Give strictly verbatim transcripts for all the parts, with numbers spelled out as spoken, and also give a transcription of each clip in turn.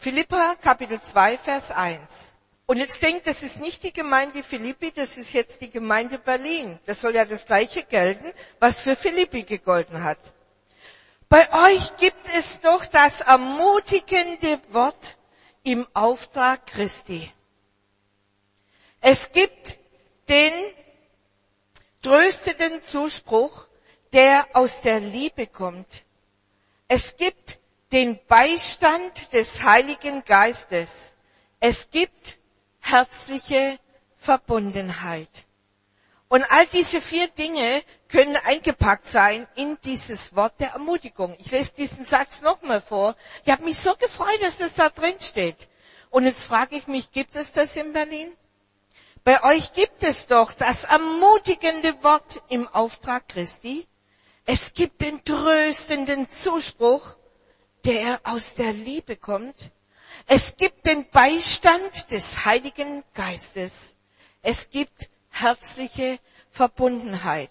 Philipper Kapitel zwei, Vers eins. Und jetzt denkt, das ist nicht die Gemeinde Philippi, das ist jetzt die Gemeinde Berlin. Das soll ja das Gleiche gelten, was für Philippi gegolten hat. Bei euch gibt es doch das ermutigende Wort im Auftrag Christi. Es gibt den tröstenden Zuspruch, der aus der Liebe kommt. Es gibt den Beistand des Heiligen Geistes. Es gibt herzliche Verbundenheit. Und all diese vier Dinge können eingepackt sein in dieses Wort der Ermutigung. Ich lese diesen Satz nochmal vor. Ich habe mich so gefreut, dass das da drin steht. Und jetzt frage ich mich, gibt es das in Berlin? Bei euch gibt es doch das ermutigende Wort im Auftrag Christi. Es gibt den tröstenden Zuspruch, der aus der Liebe kommt. Es gibt den Beistand des Heiligen Geistes. Es gibt herzliche Verbundenheit.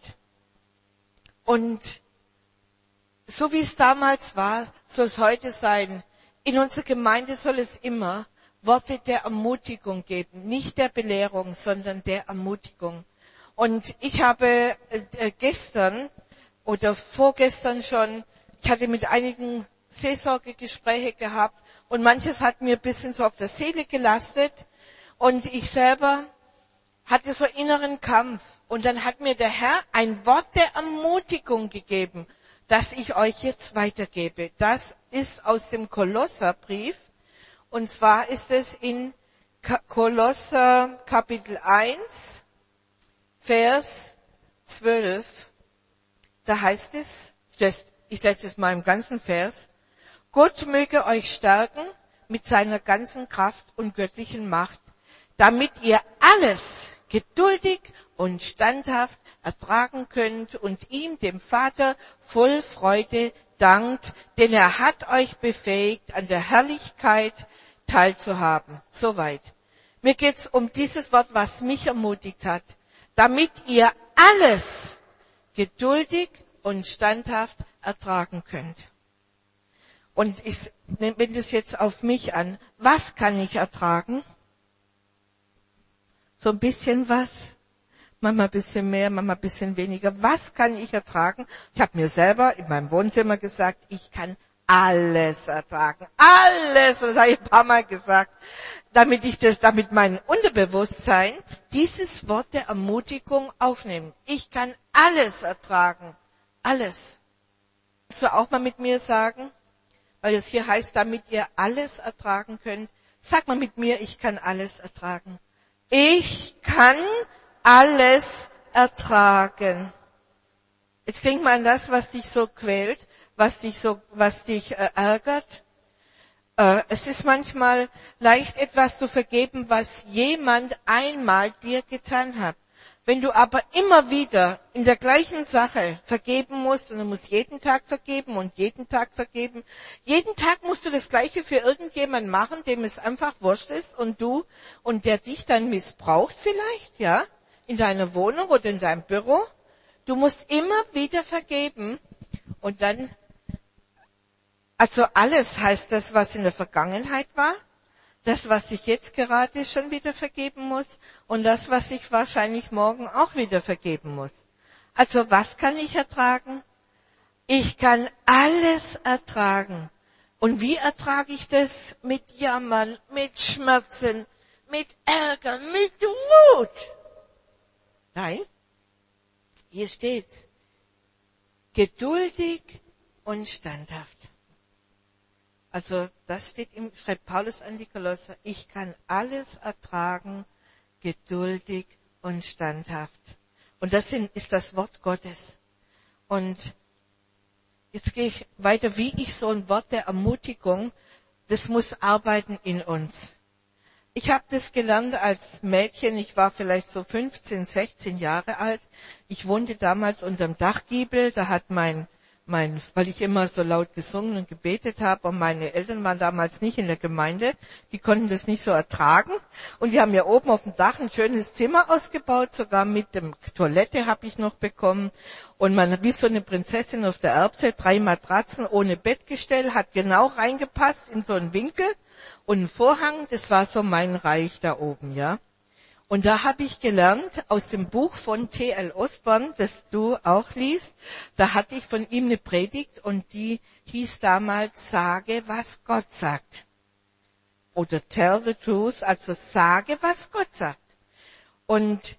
Und so wie es damals war, soll es heute sein. In unserer Gemeinde soll es immer Worte der Ermutigung geben. Nicht der Belehrung, sondern der Ermutigung. Und ich habe äh, gestern oder vorgestern schon, ich hatte mit einigen Seelsorgegespräche gehabt und manches hat mir ein bisschen so auf der Seele gelastet und ich selber hatte so inneren Kampf und dann hat mir der Herr ein Wort der Ermutigung gegeben, das ich euch jetzt weitergebe. Das ist aus dem Kolosserbrief und zwar ist es in Kolosser Kapitel eins, Vers zwölf. Da heißt es, ich lese, ich lese es mal im ganzen Vers, Gott möge euch stärken mit seiner ganzen Kraft und göttlichen Macht, damit ihr alles geduldig und standhaft ertragen könnt und ihm, dem Vater, voll Freude dankt, denn er hat euch befähigt, an der Herrlichkeit teilzuhaben. Soweit. Mir geht's um dieses Wort, was mich ermutigt hat, damit ihr alles geduldig und standhaft ertragen könnt. Und ich wende es jetzt auf mich an. Was kann ich ertragen? So ein bisschen was, manchmal ein bisschen mehr, manchmal ein bisschen weniger. Was kann ich ertragen? Ich habe mir selber in meinem Wohnzimmer gesagt, ich kann alles ertragen. Alles, das habe ich ein paar Mal gesagt, damit ich das, damit mein Unterbewusstsein dieses Wort der Ermutigung aufnimmt. Ich kann alles ertragen. Alles. Willst du auch mal mit mir sagen? Weil es hier heißt, damit ihr alles ertragen könnt. Sag mal mit mir, ich kann alles ertragen. Ich kann alles ertragen. Jetzt denk mal an das, was dich so quält, was dich so, was dich äh, ärgert. Äh, es ist manchmal leicht, etwas zu vergeben, was jemand einmal dir getan hat. Wenn du aber immer wieder in der gleichen Sache vergeben musst, und du musst jeden Tag vergeben und jeden Tag vergeben, jeden Tag musst du das Gleiche für irgendjemanden machen, dem es einfach wurscht ist und du, und der dich dann missbraucht vielleicht, ja, in deiner Wohnung oder in deinem Büro. Du musst immer wieder vergeben und dann, also alles heißt das, was in der Vergangenheit war, das, was ich jetzt gerade schon wieder vergeben muss und das, was ich wahrscheinlich morgen auch wieder vergeben muss. Also was kann ich ertragen? Ich kann alles ertragen. Und wie ertrage ich das? Mit Jammern, mit Schmerzen, mit Ärger, mit Wut. Nein, hier steht's. Geduldig und standhaft. Also das steht im, schreibt Paulus an die Kolosser, ich kann alles ertragen, geduldig und standhaft. Und das ist das Wort Gottes. Und jetzt gehe ich weiter, wie ich so ein Wort der Ermutigung, das muss arbeiten in uns. Ich habe das gelernt als Mädchen, ich war vielleicht so fünfzehn, sechzehn Jahre alt. Ich wohnte damals unterm Dachgiebel, da hat mein mein, weil ich immer so laut gesungen und gebetet habe und meine Eltern waren damals nicht in der Gemeinde, die konnten das nicht so ertragen und die haben ja oben auf dem Dach ein schönes Zimmer ausgebaut, sogar mit dem Toilette habe ich noch bekommen und man wie so eine Prinzessin auf der Erbse, drei Matratzen ohne Bettgestell, hat genau reingepasst in so einen Winkel und ein Vorhang, das war so mein Reich da oben, ja. Und da habe ich gelernt aus dem Buch von T L Osborne, das du auch liest, da hatte ich von ihm eine Predigt und die hieß damals, sage, was Gott sagt. Oder tell the truth, also sage, was Gott sagt. Und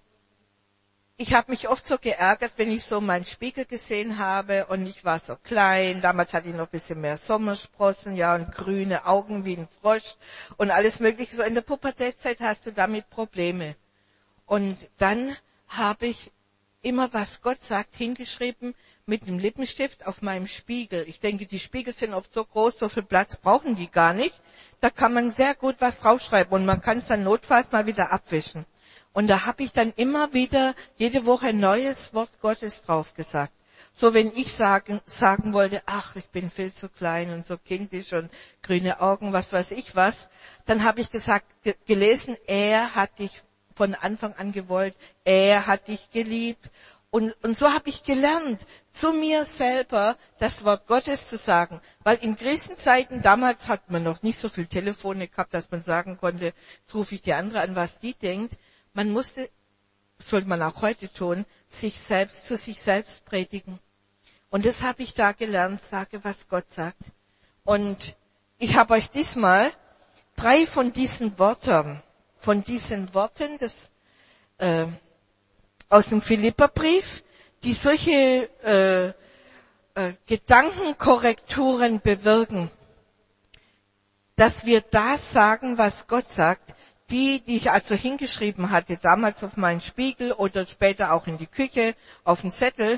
ich habe mich oft so geärgert, wenn ich so meinen Spiegel gesehen habe und ich war so klein. Damals hatte ich noch ein bisschen mehr Sommersprossen, ja, und grüne Augen wie ein Frosch und alles Mögliche. So in der Pubertätzeit hast du damit Probleme. Und dann habe ich immer, was Gott sagt, hingeschrieben mit einem Lippenstift auf meinem Spiegel. Ich denke, die Spiegel sind oft so groß, so viel Platz brauchen die gar nicht. Da kann man sehr gut was draufschreiben und man kann es dann notfalls mal wieder abwischen. Und da habe ich dann immer wieder jede Woche ein neues Wort Gottes drauf gesagt. So wenn ich sagen, sagen wollte, ach, ich bin viel zu klein und so kindisch und grüne Augen, was weiß ich was, dann habe ich gesagt, ge- gelesen, er hat dich von Anfang an gewollt, er hat dich geliebt. Und, und so habe ich gelernt, zu mir selber das Wort Gottes zu sagen. Weil in Krisenzeiten, damals hat man noch nicht so viel Telefone gehabt, dass man sagen konnte, jetzt rufe ich die andere an, was die denkt. Man musste, sollte man auch heute tun, sich selbst zu sich selbst predigen. Und das habe ich da gelernt, sage, was Gott sagt. Und ich habe euch diesmal drei von diesen Worten, von diesen Worten des, äh, aus dem Philipperbrief, die solche äh, äh, Gedankenkorrekturen bewirken, dass wir das sagen, was Gott sagt, die, die ich also hingeschrieben hatte, damals auf meinen Spiegel oder später auch in die Küche, auf den Zettel,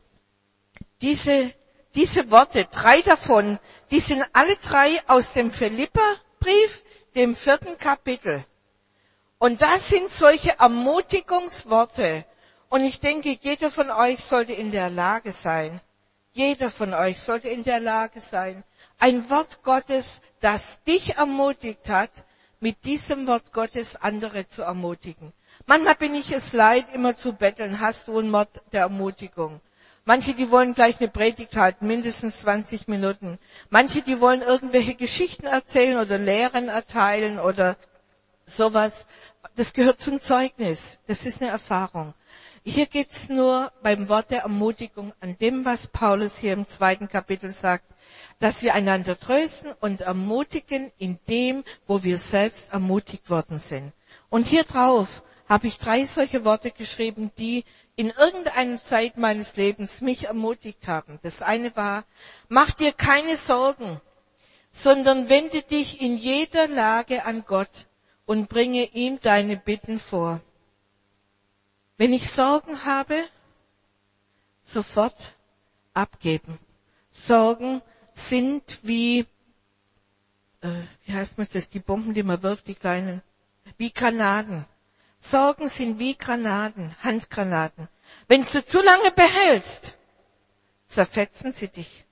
diese, diese Worte, drei davon, die sind alle drei aus dem Philipperbrief, dem vierten Kapitel. Und das sind solche Ermutigungsworte. Und ich denke, jeder von euch sollte in der Lage sein, jeder von euch sollte in der Lage sein, ein Wort Gottes, das dich ermutigt hat, mit diesem Wort Gottes andere zu ermutigen. Manchmal bin ich es leid, immer zu betteln, hast du ein Wort der Ermutigung? Manche, die wollen gleich eine Predigt halten, mindestens zwanzig Minuten. Manche, die wollen irgendwelche Geschichten erzählen oder Lehren erteilen oder sowas. Das gehört zum Zeugnis. Das ist eine Erfahrung. Hier geht's nur beim Wort der Ermutigung an dem, was Paulus hier im zweiten Kapitel sagt, dass wir einander trösten und ermutigen in dem, wo wir selbst ermutigt worden sind. Und hier drauf habe ich drei solche Worte geschrieben, die in irgendeiner Zeit meines Lebens mich ermutigt haben. Das eine war, mach dir keine Sorgen, sondern wende dich in jeder Lage an Gott und bringe ihm deine Bitten vor. Wenn ich Sorgen habe, sofort abgeben. Sorgen sind wie, äh, wie heißt man das, die Bomben, die man wirft, die kleinen, wie Granaten. Sorgen sind wie Granaten, Handgranaten. Wenn du zu lange behältst, zerfetzen sie dich.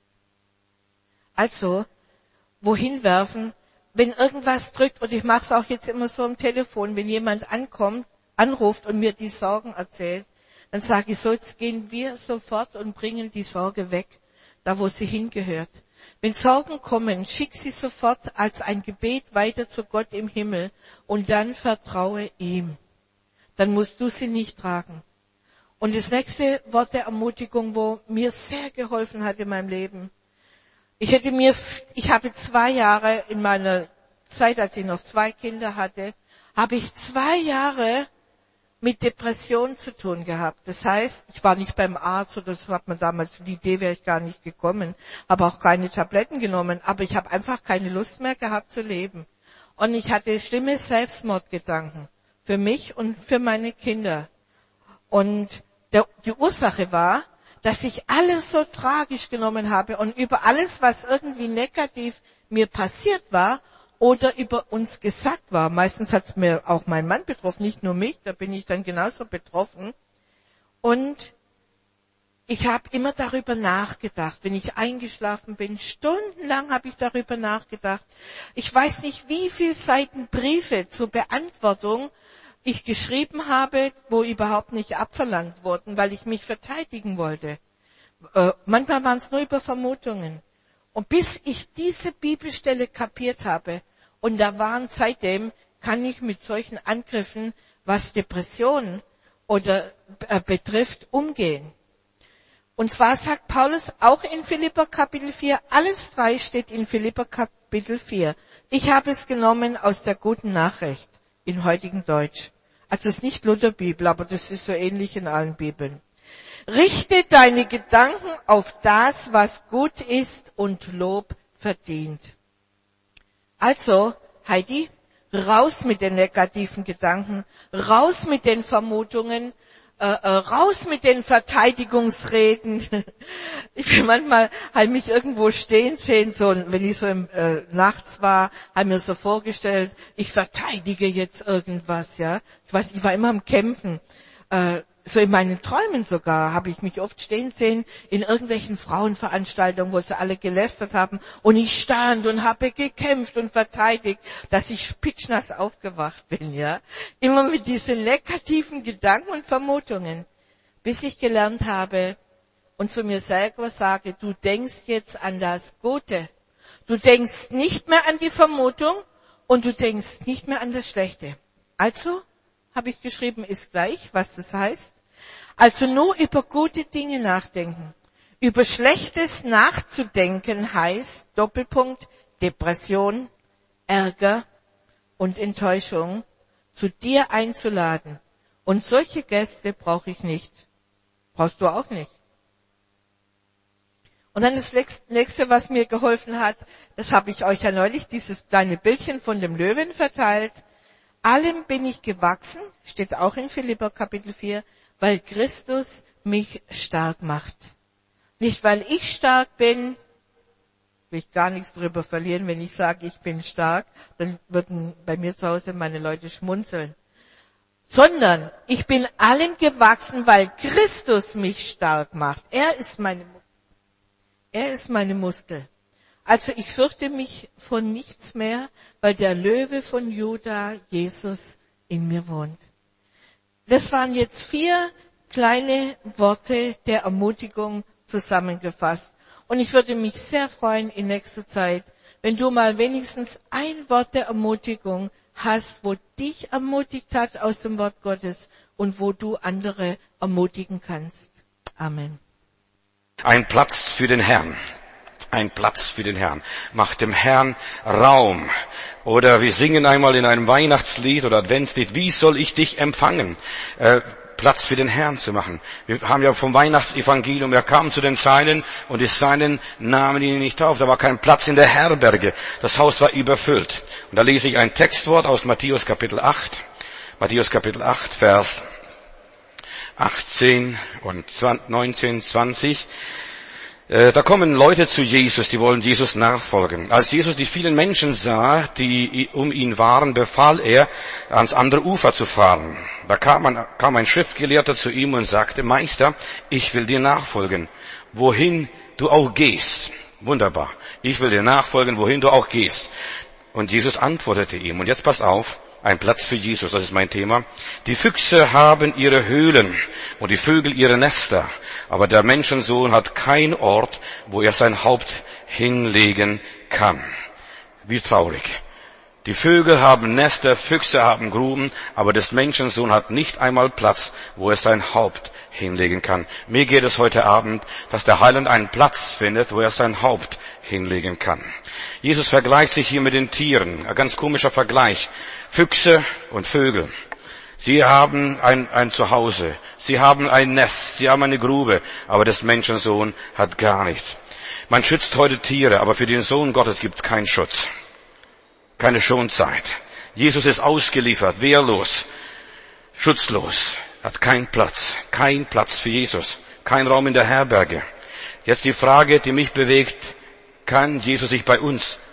Also, wohin werfen, wenn irgendwas drückt, und ich mache es auch jetzt immer so am Telefon, wenn jemand ankommt, anruft und mir die Sorgen erzählt, dann sage ich so, jetzt gehen wir sofort und bringen die Sorge weg, da wo sie hingehört. Wenn Sorgen kommen, schick sie sofort als ein Gebet weiter zu Gott im Himmel und dann vertraue ihm. Dann musst du sie nicht tragen. Und das nächste Wort der Ermutigung, wo mir sehr geholfen hat in meinem Leben. Ich hätte mir, ich habe zwei Jahre in meiner Zeit, als ich noch zwei Kinder hatte, habe ich zwei Jahre mit Depression zu tun gehabt. Das heißt, ich war nicht beim Arzt, oder das hat man damals, die Idee wäre ich gar nicht gekommen, habe auch keine Tabletten genommen, aber ich habe einfach keine Lust mehr gehabt zu leben. Und ich hatte schlimme Selbstmordgedanken für mich und für meine Kinder. Und der, die Ursache war, dass ich alles so tragisch genommen habe und über alles, was irgendwie negativ mir passiert war, oder über uns gesagt war. Meistens hat es mir auch mein Mann betroffen, nicht nur mich, da bin ich dann genauso betroffen. Und ich habe immer darüber nachgedacht, wenn ich eingeschlafen bin, stundenlang habe ich darüber nachgedacht. Ich weiß nicht, wie viele Seiten Briefe zur Beantwortung ich geschrieben habe, wo überhaupt nicht abverlangt wurden, weil ich mich verteidigen wollte. Äh, manchmal waren es nur über Vermutungen. Und bis ich diese Bibelstelle kapiert habe, und da waren seitdem, kann ich mit solchen Angriffen, was Depressionen oder äh, betrifft, umgehen. Und zwar sagt Paulus auch in Philipper Kapitel vier, alles drei steht in Philipper Kapitel vier. Ich habe es genommen aus der guten Nachricht in heutigen Deutsch. Also es ist nicht Lutherbibel, aber das ist so ähnlich in allen Bibeln. Richte deine Gedanken auf das, was gut ist und Lob verdient. Also, Heidi, raus mit den negativen Gedanken, raus mit den Vermutungen, äh, äh, raus mit den Verteidigungsreden. Ich bin manchmal, halt mich irgendwo stehen sehen, so, wenn ich so im, äh, nachts war, habe mir so vorgestellt, ich verteidige jetzt irgendwas, ja. Ich weiß, ich war immer am Kämpfen. Äh, So in meinen Träumen sogar habe ich mich oft stehen sehen in irgendwelchen Frauenveranstaltungen, wo sie alle gelästert haben. Und ich stand und habe gekämpft und verteidigt, dass ich spitschnass aufgewacht bin, ja. Immer mit diesen negativen Gedanken und Vermutungen. Bis ich gelernt habe und zu mir selber sage, du denkst jetzt an das Gute. Du denkst nicht mehr an die Vermutung und du denkst nicht mehr an das Schlechte. Also, habe ich geschrieben, ist gleich, was das heißt. Also nur über gute Dinge nachdenken. Über Schlechtes nachzudenken heißt, Doppelpunkt, Depression, Ärger und Enttäuschung zu dir einzuladen. Und solche Gäste brauche ich nicht. Brauchst du auch nicht. Und dann das nächste, was mir geholfen hat, das habe ich euch ja neulich, dieses kleine Bildchen von dem Löwen verteilt. Allem bin ich gewachsen, steht auch in Philipper Kapitel vier, weil Christus mich stark macht. Nicht, weil ich stark bin, will ich gar nichts darüber verlieren, wenn ich sage, ich bin stark, dann würden bei mir zu Hause meine Leute schmunzeln. Sondern ich bin allem gewachsen, weil Christus mich stark macht. Er ist meine, er ist meine Muskel. Also ich fürchte mich von nichts mehr, weil der Löwe von Juda, Jesus, in mir wohnt. Das waren jetzt vier kleine Worte der Ermutigung zusammengefasst. Und ich würde mich sehr freuen in nächster Zeit, wenn du mal wenigstens ein Wort der Ermutigung hast, wo dich ermutigt hat aus dem Wort Gottes und wo du andere ermutigen kannst. Amen. Ein Platz für den Herrn. Ein Platz für den Herrn. Mach dem Herrn Raum. Oder wir singen einmal in einem Weihnachtslied oder Adventslied, wie soll ich dich empfangen? Äh, Platz für den Herrn zu machen. Wir haben ja vom Weihnachtsevangelium, er kam zu den Seinen und die Seinen nahmen ihn nicht auf. Da war kein Platz in der Herberge. Das Haus war überfüllt. Und da lese ich ein Textwort aus Matthäus Kapitel acht. Matthäus Kapitel acht, Vers achtzehn und neunzehn, zwanzig. Da kommen Leute zu Jesus, die wollen Jesus nachfolgen. Als Jesus die vielen Menschen sah, die um ihn waren, befahl er, ans andere Ufer zu fahren. Da kam ein, kam ein Schriftgelehrter zu ihm und sagte, Meister, ich will dir nachfolgen, wohin du auch gehst. Wunderbar. Ich will dir nachfolgen, wohin du auch gehst. Und Jesus antwortete ihm, und jetzt pass auf, ein Platz für Jesus, das ist mein Thema. Die Füchse haben ihre Höhlen und die Vögel ihre Nester, aber der Menschensohn hat keinen Ort, wo er sein Haupt hinlegen kann. Wie traurig. Die Vögel haben Nester, Füchse haben Gruben, aber des Menschensohn hat nicht einmal Platz, wo er sein Haupt hinlegen kann. Mir geht es heute Abend, dass der Heiland einen Platz findet, wo er sein Haupt hinlegen kann. Jesus vergleicht sich hier mit den Tieren. Ein ganz komischer Vergleich. Füchse und Vögel. Sie haben ein, ein Zuhause. Sie haben ein Nest. Sie haben eine Grube. Aber des Menschensohn hat gar nichts. Man schützt heute Tiere, aber für den Sohn Gottes gibt es keinen Schutz. Keine Schonzeit. Jesus ist ausgeliefert, wehrlos, schutzlos. Hat keinen Platz. Kein Platz für Jesus. Kein Raum in der Herberge. Jetzt die Frage, die mich bewegt. Kann Jesus sich bei uns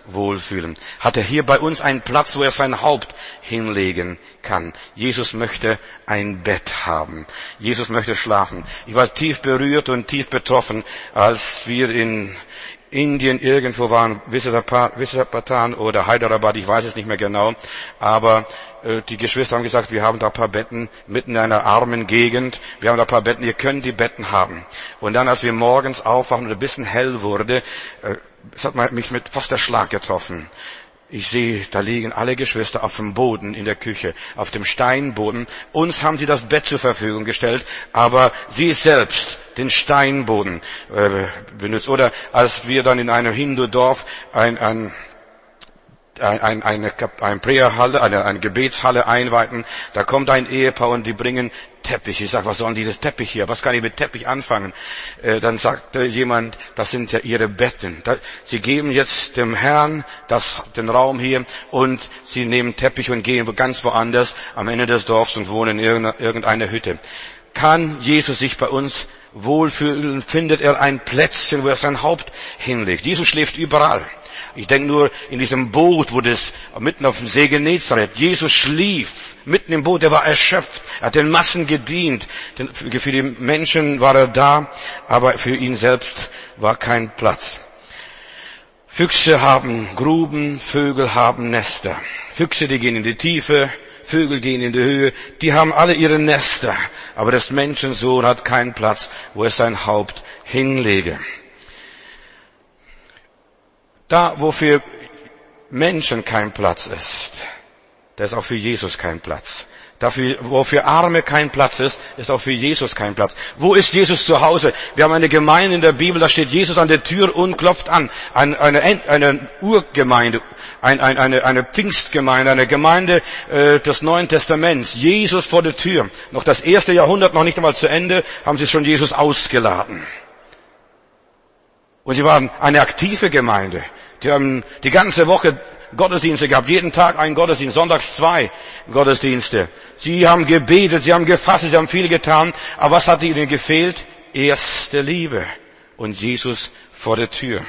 wohlfühlen? Hat er hier bei uns einen Platz, wo er sein Haupt hinlegen kann? Jesus möchte ein Bett haben. Jesus möchte schlafen. Ich war tief berührt und tief betroffen, als wir in Indien irgendwo waren, Visakhapatnam oder Hyderabad, ich weiß es nicht mehr genau, aber äh, die Geschwister haben gesagt, wir haben da ein paar Betten mitten in einer armen Gegend, wir haben da ein paar Betten, ihr könnt die Betten haben. Und dann, als wir morgens aufwachen und ein bisschen hell wurde, äh, es hat mich mit fast der Schlag getroffen. Ich sehe, da liegen alle Geschwister auf dem Boden in der Küche, auf dem Steinboden. Uns haben sie das Bett zur Verfügung gestellt, aber sie selbst den Steinboden äh, benutzt. Oder als wir dann in einem Hindu-Dorf ein, ein Ein, eine, eine Prayerhalle, eine, eine Gebetshalle einweiten, da kommt ein Ehepaar und die bringen Teppich. Ich sage, was sollen die das Teppich hier? Was kann ich mit Teppich anfangen? Äh, dann sagte jemand, das sind ja ihre Betten. Da, sie geben jetzt dem Herrn das, den Raum hier und sie nehmen Teppich und gehen ganz woanders am Ende des Dorfs und wohnen in irgendeiner, irgendeiner Hütte. Kann Jesus sich bei uns wohlfühlen? Findet er ein Plätzchen, wo er sein Haupt hinlegt? Jesus schläft überall. Ich denke nur in diesem Boot, wo das mitten auf dem See Genezareth, Jesus schlief mitten im Boot, er war erschöpft, er hat den Massen gedient, für die Menschen war er da, aber für ihn selbst war kein Platz. Füchse haben Gruben, Vögel haben Nester. Füchse, die gehen in die Tiefe, Vögel gehen in die Höhe, die haben alle ihre Nester, aber das Menschensohn hat keinen Platz, wo er sein Haupt hinlege. Da, wo für Menschen kein Platz ist, da ist auch für Jesus kein Platz. Dafür, wo für Arme kein Platz ist, ist auch für Jesus kein Platz. Wo ist Jesus zu Hause? Wir haben eine Gemeinde in der Bibel, da steht Jesus an der Tür und klopft an. Eine, eine, eine Urgemeinde, ein, ein, eine, eine Pfingstgemeinde, eine Gemeinde äh, des Neuen Testaments. Jesus vor der Tür. Noch das erste Jahrhundert, noch nicht einmal zu Ende, haben sie schon Jesus ausgeladen. Und sie waren eine aktive Gemeinde. Die haben die ganze Woche Gottesdienste gehabt, jeden Tag einen Gottesdienst, sonntags zwei Gottesdienste. Sie haben gebetet, sie haben gefastet, sie haben viel getan. Aber was hat ihnen gefehlt? Erste Liebe. Und Jesus vor der Tür.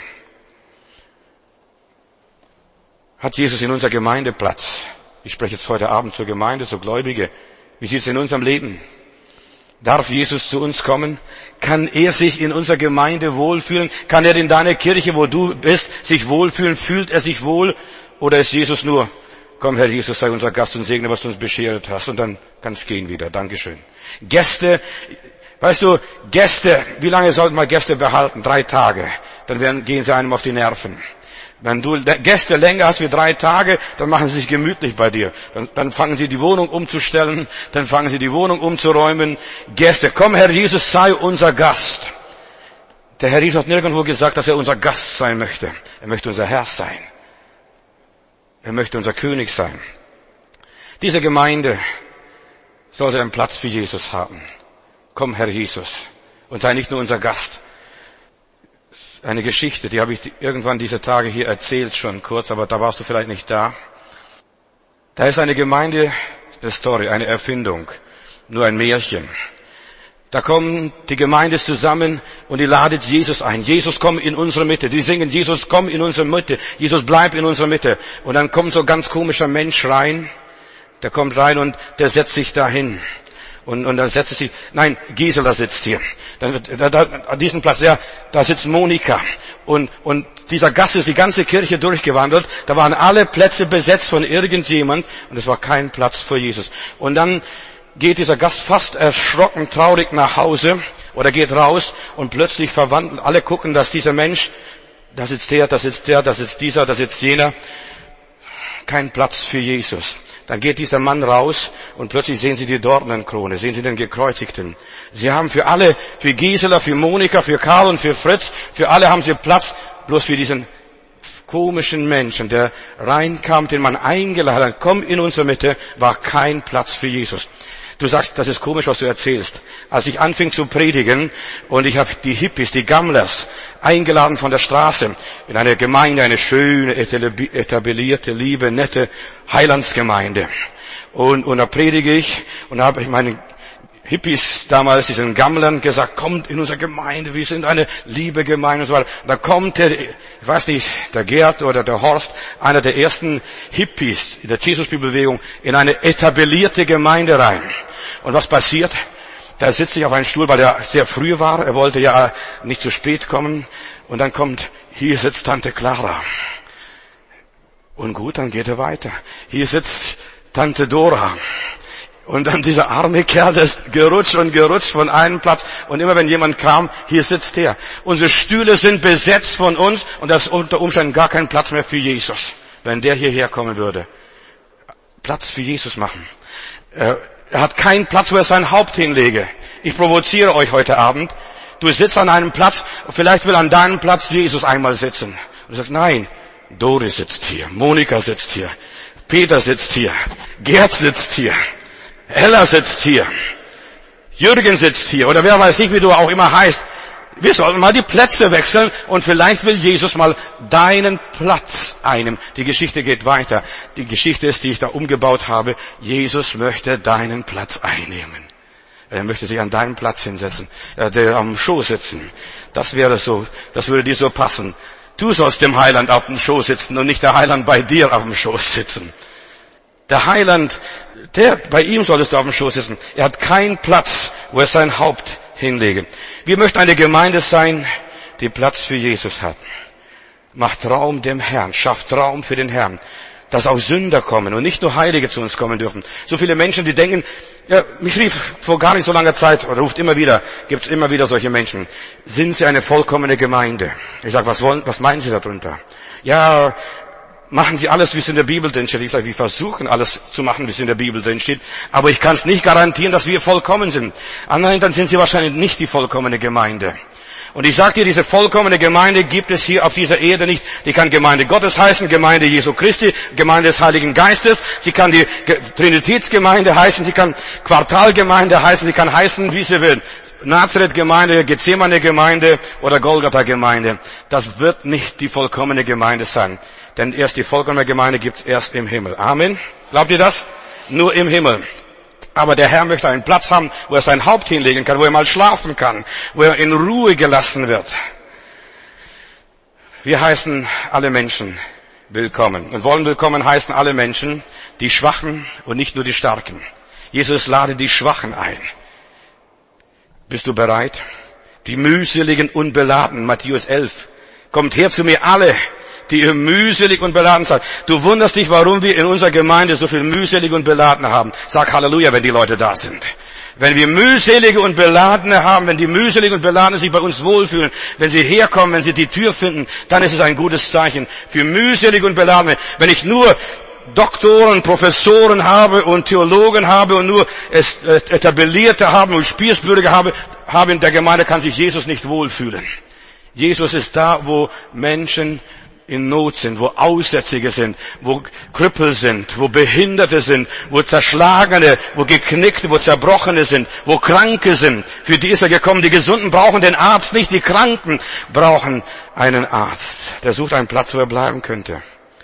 Hat Jesus in unserer Gemeinde Platz? Ich spreche jetzt heute Abend zur Gemeinde, zur Gläubige. Wie sieht es in unserem Leben? Darf Jesus zu uns kommen? Kann er sich in unserer Gemeinde wohlfühlen? Kann er in deiner Kirche, wo du bist, sich wohlfühlen? Fühlt er sich wohl? Oder ist Jesus nur, komm Herr Jesus, sei unser Gast und segne, was du uns beschert hast, und dann kannst gehen wieder. Dankeschön. Gäste, weißt du, Gäste, wie lange sollten wir Gäste behalten? Drei Tage. Dann werden, gehen sie einem auf die Nerven. Wenn du Gäste länger hast wie drei Tage, dann machen sie sich gemütlich bei dir. Dann, dann fangen sie die Wohnung umzustellen, dann fangen sie die Wohnung umzuräumen. Gäste, komm Herr Jesus, sei unser Gast. Der Herr Jesus hat nirgendwo gesagt, dass er unser Gast sein möchte. Er möchte unser Herr sein. Er möchte unser König sein. Diese Gemeinde sollte einen Platz für Jesus haben. Komm Herr Jesus und sei nicht nur unser Gast. Eine Geschichte, die habe ich irgendwann diese Tage hier erzählt, schon kurz, aber da warst du vielleicht nicht da. Da ist eine Gemeinde, eine Story, eine Erfindung, nur ein Märchen. Da kommen die Gemeinde zusammen und die ladet Jesus ein. Jesus, komm in unsere Mitte. Die singen, Jesus, komm in unsere Mitte. Jesus, bleib in unserer Mitte. Und dann kommt so ein ganz komischer Mensch rein. Der kommt rein und der setzt sich dahin. Und, und dann setzt sich, nein, Gisela sitzt hier. Dann, da, da, an diesem Platz, ja, da sitzt Monika. Und, und dieser Gast ist die ganze Kirche durchgewandelt. Da waren alle Plätze besetzt von irgendjemand. Und es war kein Platz für Jesus. Und dann geht dieser Gast fast erschrocken, traurig nach Hause. Oder geht raus. Und plötzlich verwandelt, alle gucken, dass dieser Mensch, da sitzt der, da sitzt der, da sitzt dieser, da sitzt jener. Kein Platz für Jesus. Dann geht dieser Mann raus und plötzlich sehen sie die Dornenkrone, sehen sie den Gekreuzigten. Sie haben für alle, für Gisela, für Monika, für Karl und für Fritz, für alle haben sie Platz, bloß für diesen komischen Menschen, der reinkam, den man eingeladen hat, komm in unsere Mitte, war kein Platz für Jesus. Du sagst, das ist komisch, was du erzählst. Als ich anfing zu predigen und ich habe die Hippies, die Gammlers eingeladen von der Straße in eine Gemeinde, eine schöne, etablierte, liebe, nette Heilandsgemeinde. Und, und da predige ich und da habe ich meinen Hippies damals, diesen Gammlern gesagt, kommt in unsere Gemeinde, wir sind eine liebe Gemeinde und so weiter. Und da kommt der, ich weiß nicht, der Gerd oder der Horst, einer der ersten Hippies in der Jesus-Bewegung, in eine etablierte Gemeinde rein. Und was passiert? Da sitzt er auf einem Stuhl, weil er sehr früh war, er wollte ja nicht zu spät kommen. Und dann kommt, hier sitzt Tante Clara. Und gut, dann geht er weiter. Hier sitzt Tante Dora. Und dann dieser arme Kerl, der ist gerutscht und gerutscht von einem Platz. Und immer wenn jemand kam, hier sitzt der. Unsere Stühle sind besetzt von uns und da ist unter Umständen gar kein Platz mehr für Jesus. Wenn der hierher kommen würde. Platz für Jesus machen. Er hat keinen Platz, wo er sein Haupt hinlege. Ich provoziere euch heute Abend. Du sitzt an einem Platz, vielleicht will an deinem Platz Jesus einmal sitzen. Und du sagst, nein, Doris sitzt hier, Monika sitzt hier, Peter sitzt hier, Gerd sitzt hier. Ella sitzt hier. Jürgen sitzt hier. Oder wer weiß nicht, wie du auch immer heißt. Wir sollten mal die Plätze wechseln und vielleicht will Jesus mal deinen Platz einnehmen. Die Geschichte geht weiter. Die Geschichte ist, die ich da umgebaut habe. Jesus möchte deinen Platz einnehmen. Er möchte sich an deinen Platz hinsetzen. Er will am Schoß sitzen. Das wäre so, das würde dir so passen. Du sollst dem Heiland auf dem Schoß sitzen und nicht der Heiland bei dir auf dem Schoß sitzen. Der Heiland, der, bei ihm solltest du auf dem Schoß sitzen. Er hat keinen Platz, wo er sein Haupt hinlege. Wir möchten eine Gemeinde sein, die Platz für Jesus hat. Macht Raum dem Herrn, schafft Raum für den Herrn. Dass auch Sünder kommen und nicht nur Heilige zu uns kommen dürfen. So viele Menschen, die denken, ja, mich rief vor gar nicht so langer Zeit, oder ruft immer wieder, gibt es immer wieder solche Menschen. Sind sie eine vollkommene Gemeinde? Ich sage, was wollen, was meinen Sie darunter? Ja, machen Sie alles, wie es in der Bibel drin steht. Vielleicht wir versuchen, alles zu machen, wie es in der Bibel drin steht. Aber ich kann es nicht garantieren, dass wir vollkommen sind. Ah nein, dann sind Sie wahrscheinlich nicht die vollkommene Gemeinde. Und ich sage dir, diese vollkommene Gemeinde gibt es hier auf dieser Erde nicht. Die kann Gemeinde Gottes heißen, Gemeinde Jesu Christi, Gemeinde des Heiligen Geistes. Sie kann die Trinitätsgemeinde heißen, sie kann Quartalgemeinde heißen, sie kann heißen, wie sie will. Nazareth-Gemeinde, Gethsemane-Gemeinde oder Golgatha-Gemeinde. Das wird nicht die vollkommene Gemeinde sein. Denn erst die vollkommene Gemeinde gibt's erst im Himmel. Amen. Glaubt ihr das? Nur im Himmel. Aber der Herr möchte einen Platz haben, wo er sein Haupt hinlegen kann, wo er mal schlafen kann, wo er in Ruhe gelassen wird. Wir heißen alle Menschen willkommen. Und wollen willkommen heißen alle Menschen, die Schwachen und nicht nur die Starken. Jesus lade die Schwachen ein. Bist du bereit? Die mühseligen und beladenen, Matthäus elf. Kommt her zu mir alle, die ihr mühselig und beladen seid. Du wunderst dich, warum wir in unserer Gemeinde so viel mühselig und Beladene haben. Sag Halleluja, wenn die Leute da sind. Wenn wir mühselige und Beladene haben, wenn die mühseligen und Beladene sich bei uns wohlfühlen, wenn sie herkommen, wenn sie die Tür finden, dann ist es ein gutes Zeichen für mühselige und Beladene. Wenn ich nur Doktoren, Professoren habe und Theologen habe und nur Etablierte haben und Spießbürger habe, habe in der Gemeinde, kann sich Jesus nicht wohlfühlen. Jesus ist da, wo Menschen in Not sind, wo Aussätzige sind, wo Krüppel sind, wo Behinderte sind, wo Zerschlagene, wo Geknickte, wo Zerbrochene sind, wo Kranke sind. Für die ist er gekommen. Die Gesunden brauchen den Arzt nicht, die Kranken brauchen einen Arzt. Der sucht einen Platz, wo er bleiben könnte.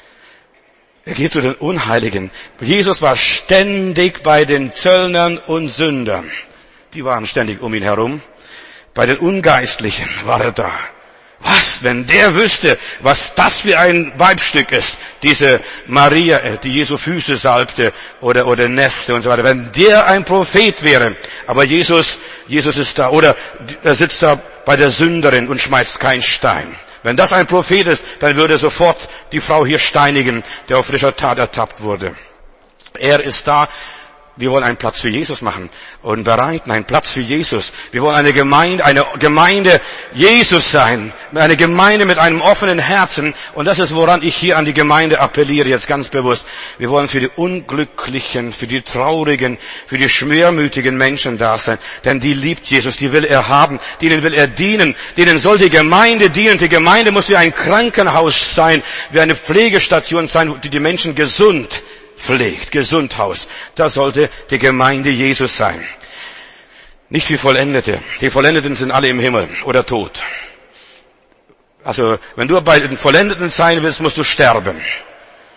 Er geht zu den Unheiligen. Jesus war ständig bei den Zöllnern und Sündern. Die waren ständig um ihn herum. Bei den Ungeistlichen war er da. Was, wenn der wüsste, was das für ein Weibstück ist, diese Maria, die Jesu Füße salbte oder oder nässte und so weiter. Wenn der ein Prophet wäre, aber Jesus, Jesus ist da oder er sitzt da bei der Sünderin und schmeißt keinen Stein. Wenn das ein Prophet ist, dann würde er sofort die Frau hier steinigen, der auf frischer Tat ertappt wurde. Er ist da. Wir wollen einen Platz für Jesus machen und bereiten einen Platz für Jesus. Wir wollen eine Gemeinde, eine Gemeinde Jesus sein, eine Gemeinde mit einem offenen Herzen. Und das ist, woran ich hier an die Gemeinde appelliere, jetzt ganz bewusst. Wir wollen für die Unglücklichen, für die Traurigen, für die schwermütigen Menschen da sein. Denn die liebt Jesus, die will er haben, denen will er dienen, denen soll die Gemeinde dienen. Die Gemeinde muss wie ein Krankenhaus sein, wie eine Pflegestation sein, die die Menschen gesund pflegt, Gesundhaus. Das sollte die Gemeinde Jesus sein. Nicht wie Vollendete. Die Vollendeten sind alle im Himmel oder tot. Also, wenn du bei den Vollendeten sein willst, musst du sterben.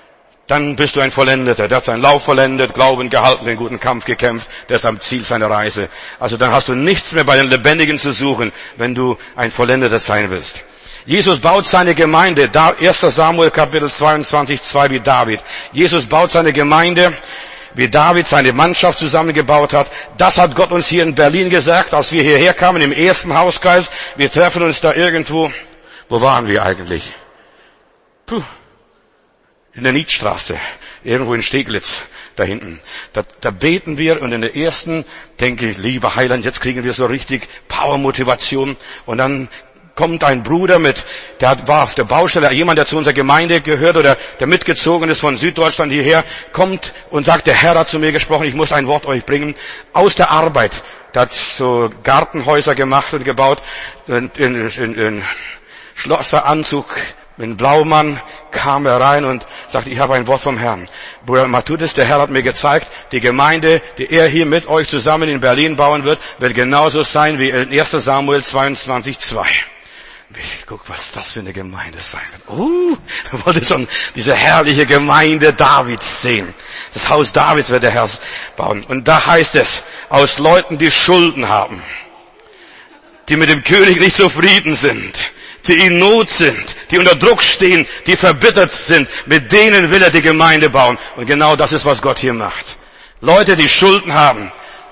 dann bist du ein Vollendeter. Der hat seinen Lauf vollendet, Glauben gehalten, den guten Kampf gekämpft. Der ist am Ziel seiner Reise. Also dann hast du nichts mehr bei den Lebendigen zu suchen, wenn du ein Vollendeter sein willst. Jesus baut seine Gemeinde, erster Samuel Kapitel zweiundzwanzig, zwei wie David. Jesus baut seine Gemeinde, wie David seine Mannschaft zusammengebaut hat. Das hat Gott uns hier in Berlin gesagt, als wir hierher kamen, im ersten Hauskreis. Wir treffen uns da irgendwo. Wo waren wir eigentlich? Puh. In der Niedstraße, irgendwo in Steglitz, da hinten. Da, da beten wir und in der ersten denke ich, lieber Heiland, jetzt kriegen wir so richtig Power-Motivation. Und dann kommt ein Bruder mit, der war auf der Baustelle, jemand, der zu unserer Gemeinde gehört oder der mitgezogen ist von Süddeutschland hierher, kommt und sagt, der Herr hat zu mir gesprochen, ich muss ein Wort euch bringen, aus der Arbeit. Der hat so Gartenhäuser gemacht und gebaut, in, in, in, in Schlosseranzug, mit einem Blaumann kam er rein und sagte, ich habe ein Wort vom Herrn. Bruder Matthäus, der Herr hat mir gezeigt, die Gemeinde, die er hier mit euch zusammen in Berlin bauen wird, wird genauso sein wie in erster Samuel zweiundzwanzig, zwei. Ich guck, was das für eine Gemeinde sein wird. Uh, ich wollte schon diese herrliche Gemeinde Davids sehen. Das Haus Davids wird der Herr bauen. Und da heißt es, aus Leuten, die Schulden haben, die mit dem König nicht zufrieden sind, die in Not sind, die unter Druck stehen, die verbittert sind, mit denen will er die Gemeinde bauen. Und genau das ist, was Gott hier macht. Leute, die Schulden haben.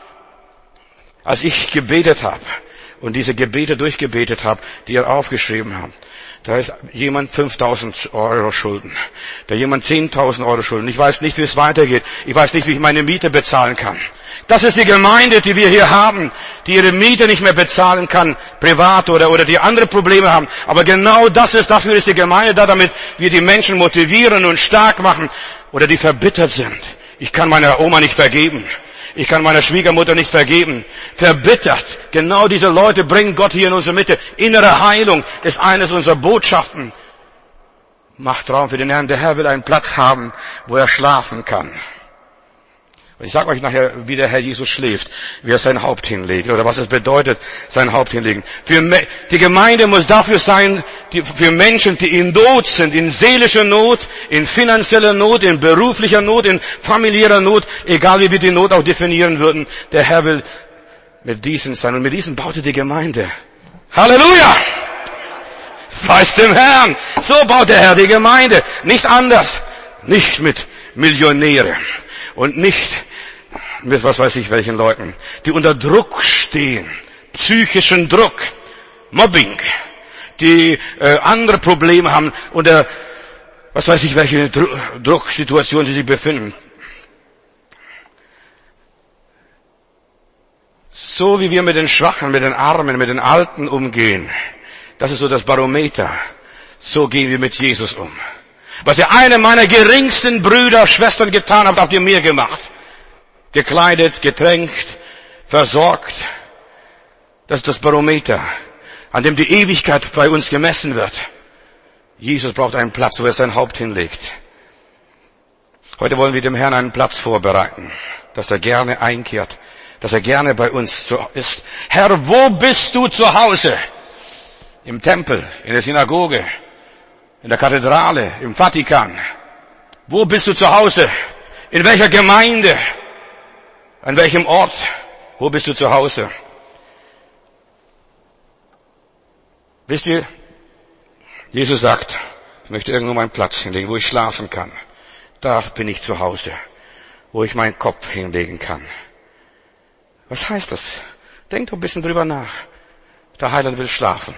Als ich gebetet habe und diese Gebete durchgebetet habe, die ihr aufgeschrieben habt, da ist jemand fünftausend Euro Schulden, da jemand zehntausend Euro Schulden. Ich weiß nicht, wie es weitergeht. Ich weiß nicht, wie ich meine Miete bezahlen kann. Das ist die Gemeinde, die wir hier haben, die ihre Miete nicht mehr bezahlen kann, privat oder, oder die andere Probleme haben. Aber genau das ist, dafür ist die Gemeinde da, damit wir die Menschen motivieren und stark machen oder die verbittert sind. Ich kann meiner Oma nicht vergeben. Ich kann meiner Schwiegermutter nicht vergeben. Verbittert. Genau diese Leute bringen Gott hier in unsere Mitte. Innere Heilung ist eines unserer Botschaften. Macht Raum für den Herrn. Der Herr will einen Platz haben, wo er schlafen kann. Und ich sage euch nachher, wie der Herr Jesus schläft, wie er sein Haupt hinlegt oder was es bedeutet, sein Haupt hinlegen. Für Me- die Gemeinde muss dafür sein, die, für Menschen, die in Not sind, in seelischer Not, in finanzieller Not, in beruflicher Not, in familiärer Not, egal wie wir die Not auch definieren würden. Der Herr will mit diesen sein und mit diesen baut er die Gemeinde. Halleluja! Preis dem Herrn! So baut der Herr die Gemeinde. Nicht anders. Nicht mit Millionären. Und nicht mit was weiß ich welchen Leuten, die unter Druck stehen, psychischen Druck, Mobbing, die äh, andere Probleme haben, unter was weiß ich welche Dru- Drucksituation sie sich befinden. So wie wir mit den Schwachen, mit den Armen, mit den Alten umgehen, das ist so das Barometer, so gehen wir mit Jesus um. Was ihr einem meiner geringsten Brüder, Schwestern getan habt, habt ihr mir gemacht. Gekleidet, getränkt, versorgt. Das ist das Barometer, an dem die Ewigkeit bei uns gemessen wird. Jesus braucht einen Platz, wo er sein Haupt hinlegt. Heute wollen wir dem Herrn einen Platz vorbereiten, dass er gerne einkehrt, dass er gerne bei uns ist. Herr, wo bist du zu Hause? Im Tempel, in der Synagoge, in der Kathedrale, im Vatikan. Wo bist du zu Hause? In welcher Gemeinde? An welchem Ort? Wo bist du zu Hause? Wisst ihr, Jesus sagt, ich möchte irgendwo meinen Platz hinlegen, wo ich schlafen kann. Da bin ich zu Hause, wo ich meinen Kopf hinlegen kann. Was heißt das? Denk doch ein bisschen drüber nach. Der Heiland will schlafen,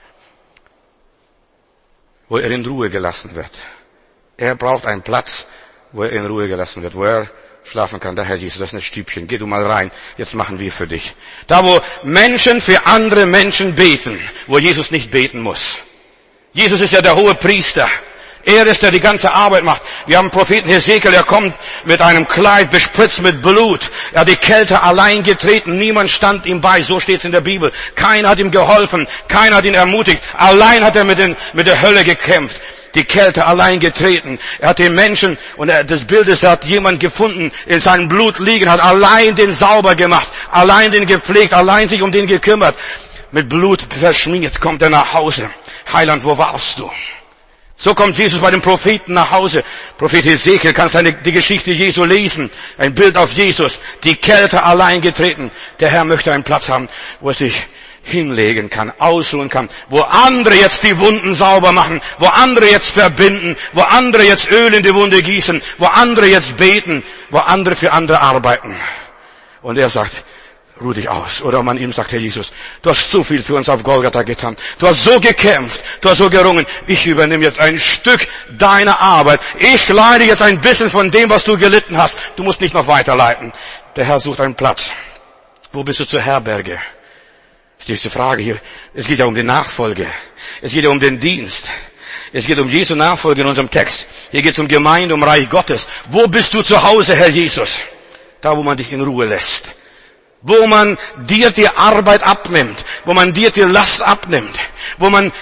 wo er in Ruhe gelassen wird. Er braucht einen Platz, wo er in Ruhe gelassen wird, wo er schlafen kann. Der Herr Jesus, das ist ein Stübchen. Geh du mal rein. Jetzt machen wir für dich. Da, wo Menschen für andere Menschen beten, wo Jesus nicht beten muss. Jesus ist ja der hohe Priester. Er ist, der die ganze Arbeit macht. Wir haben Propheten Hesekiel, er kommt mit einem Kleid bespritzt mit Blut. Er hat die Kälte allein getreten. Niemand stand ihm bei. So steht es in der Bibel. Keiner hat ihm geholfen. Keiner hat ihn ermutigt. Allein hat er mit, den, mit der Hölle gekämpft. Die Kälte allein getreten. Er hat den Menschen, und er, das Bild ist, er hat jemand gefunden, in seinem Blut liegen, hat allein den sauber gemacht, allein den gepflegt, allein sich um den gekümmert. Mit Blut verschmiert kommt er nach Hause. Heiland, wo warst du? So kommt Jesus bei den Propheten nach Hause. Prophet Hesekiel, kannst du die Geschichte Jesu lesen. Ein Bild auf Jesus. Die Kälte allein getreten. Der Herr möchte einen Platz haben, wo er sich hinlegen kann, ausruhen kann, wo andere jetzt die Wunden sauber machen, wo andere jetzt verbinden, wo andere jetzt Öl in die Wunde gießen, wo andere jetzt beten, wo andere für andere arbeiten. Und er sagt, ruh dich aus. Oder man ihm sagt, Herr Jesus, du hast so viel für uns auf Golgatha getan. Du hast so gekämpft. Du hast so gerungen. Ich übernehme jetzt ein Stück deiner Arbeit. Ich leide jetzt ein bisschen von dem, was du gelitten hast. Du musst nicht noch weiterleiten. Der Herr sucht einen Platz. Wo bist du zur Herberge? Das ist diese Frage hier. Es geht ja um die Nachfolge. Es geht ja um den Dienst. Es geht um Jesu Nachfolge in unserem Text. Hier geht es um Gemeinde, um Reich Gottes. Wo bist du zu Hause, Herr Jesus? Da, wo man dich in Ruhe lässt. Wo man dir die Arbeit abnimmt, wo man dir die Last abnimmt, wo man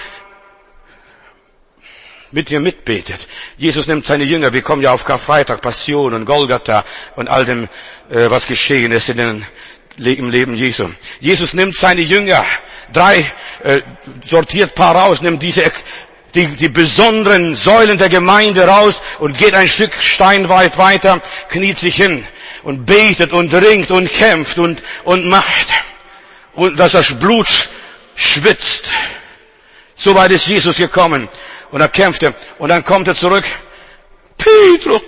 mit dir mitbetet. Jesus nimmt seine Jünger, wir kommen ja auf Karfreitag, Passion und Golgatha und all dem, äh, was geschehen ist in den, im Leben Jesu. Jesus nimmt seine Jünger, drei, äh, sortiert paar raus, nimmt diese Die, die besonderen Säulen der Gemeinde raus und geht ein Stück steinweit weiter, kniet sich hin und betet und ringt und kämpft und, und macht. Und dass das Blut schwitzt. So weit ist Jesus gekommen. Und er kämpfte. Und dann kommt er zurück. Petrus,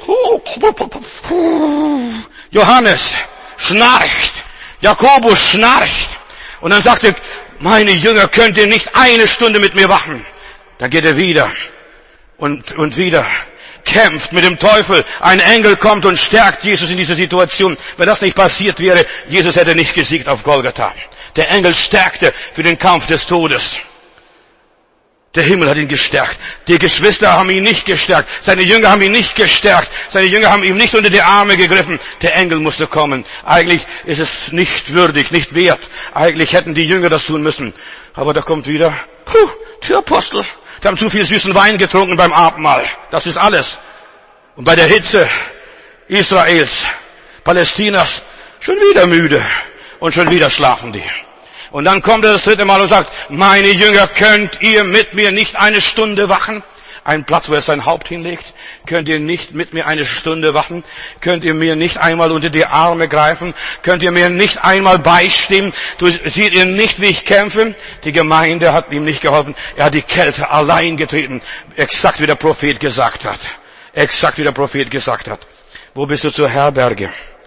Johannes schnarcht. Jakobus schnarcht. Und dann sagt er, meine Jünger, könnt ihr nicht eine Stunde mit mir wachen? Dann geht er wieder und, und wieder kämpft mit dem Teufel. Ein Engel kommt und stärkt Jesus in dieser Situation. Wenn das nicht passiert wäre, Jesus hätte nicht gesiegt auf Golgatha. Der Engel stärkte für den Kampf des Todes. Der Himmel hat ihn gestärkt. Die Geschwister haben ihn nicht gestärkt. Seine Jünger haben ihn nicht gestärkt. Seine Jünger haben ihm nicht unter die Arme gegriffen. Der Engel musste kommen. Eigentlich ist es nicht würdig, nicht wert. Eigentlich hätten die Jünger das tun müssen. Aber da kommt wieder, puh, die Apostel. Die haben zu viel süßen Wein getrunken beim Abendmahl. Das ist alles. Und bei der Hitze Israels, Palästinas, schon wieder müde. Und schon wieder schlafen die. Und dann kommt er das dritte Mal und sagt, meine Jünger, könnt ihr mit mir nicht eine Stunde wachen? Einen Platz, wo er sein Haupt hinlegt. Könnt ihr nicht mit mir eine Stunde wachen? Könnt ihr mir nicht einmal unter die Arme greifen? Könnt ihr mir nicht einmal beistehen? Du, seht ihr nicht, wie ich kämpfe? Die Gemeinde hat ihm nicht geholfen. Er hat die Kälte allein getreten. Exakt wie der Prophet gesagt hat. Exakt wie der Prophet gesagt hat. Wo bist du zur Herberge?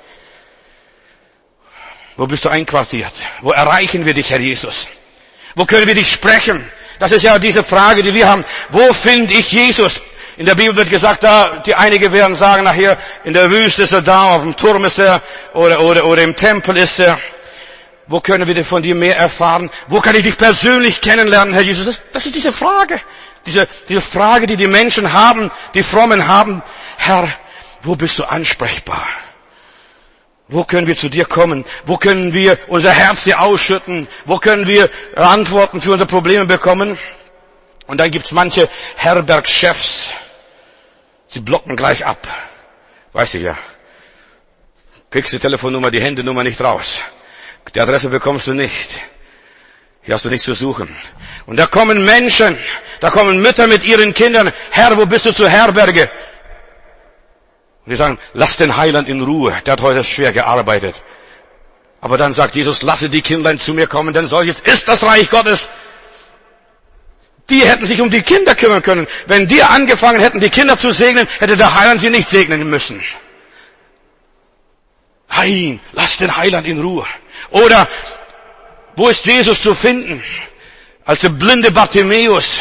Wo bist du einquartiert? Wo erreichen wir dich, Herr Jesus? Wo können wir dich sprechen? Das ist ja diese Frage, die wir haben. Wo finde ich Jesus? In der Bibel wird gesagt, da, die einige werden sagen nachher, in der Wüste ist er da, auf dem Turm ist er, oder, oder, oder im Tempel ist er. Wo können wir von dir mehr erfahren? Wo kann ich dich persönlich kennenlernen, Herr Jesus? Das, das ist diese Frage. Diese, diese Frage, die die Menschen haben, die Frommen haben. Herr, wo bist du ansprechbar? Wo können wir zu dir kommen? Wo können wir unser Herz dir ausschütten? Wo können wir Antworten für unsere Probleme bekommen? Und dann gibt's manche Herbergchefs. Sie blocken gleich ab. Weiß ich ja. Kriegst die Telefonnummer, die Handynummer nicht raus. Die Adresse bekommst du nicht. Hier hast du nichts zu suchen. Und da kommen Menschen, da kommen Mütter mit ihren Kindern. Herr, wo bist du zur Herberge? Und die sagen, lass den Heiland in Ruhe, der hat heute schwer gearbeitet. Aber dann sagt Jesus, lasse die Kindlein zu mir kommen, denn solches ist das Reich Gottes. Die hätten sich um die Kinder kümmern können. Wenn die angefangen hätten, die Kinder zu segnen, hätte der Heiland sie nicht segnen müssen. Nein, lass den Heiland in Ruhe. Oder, wo ist Jesus zu finden? Als der blinde Bartimäus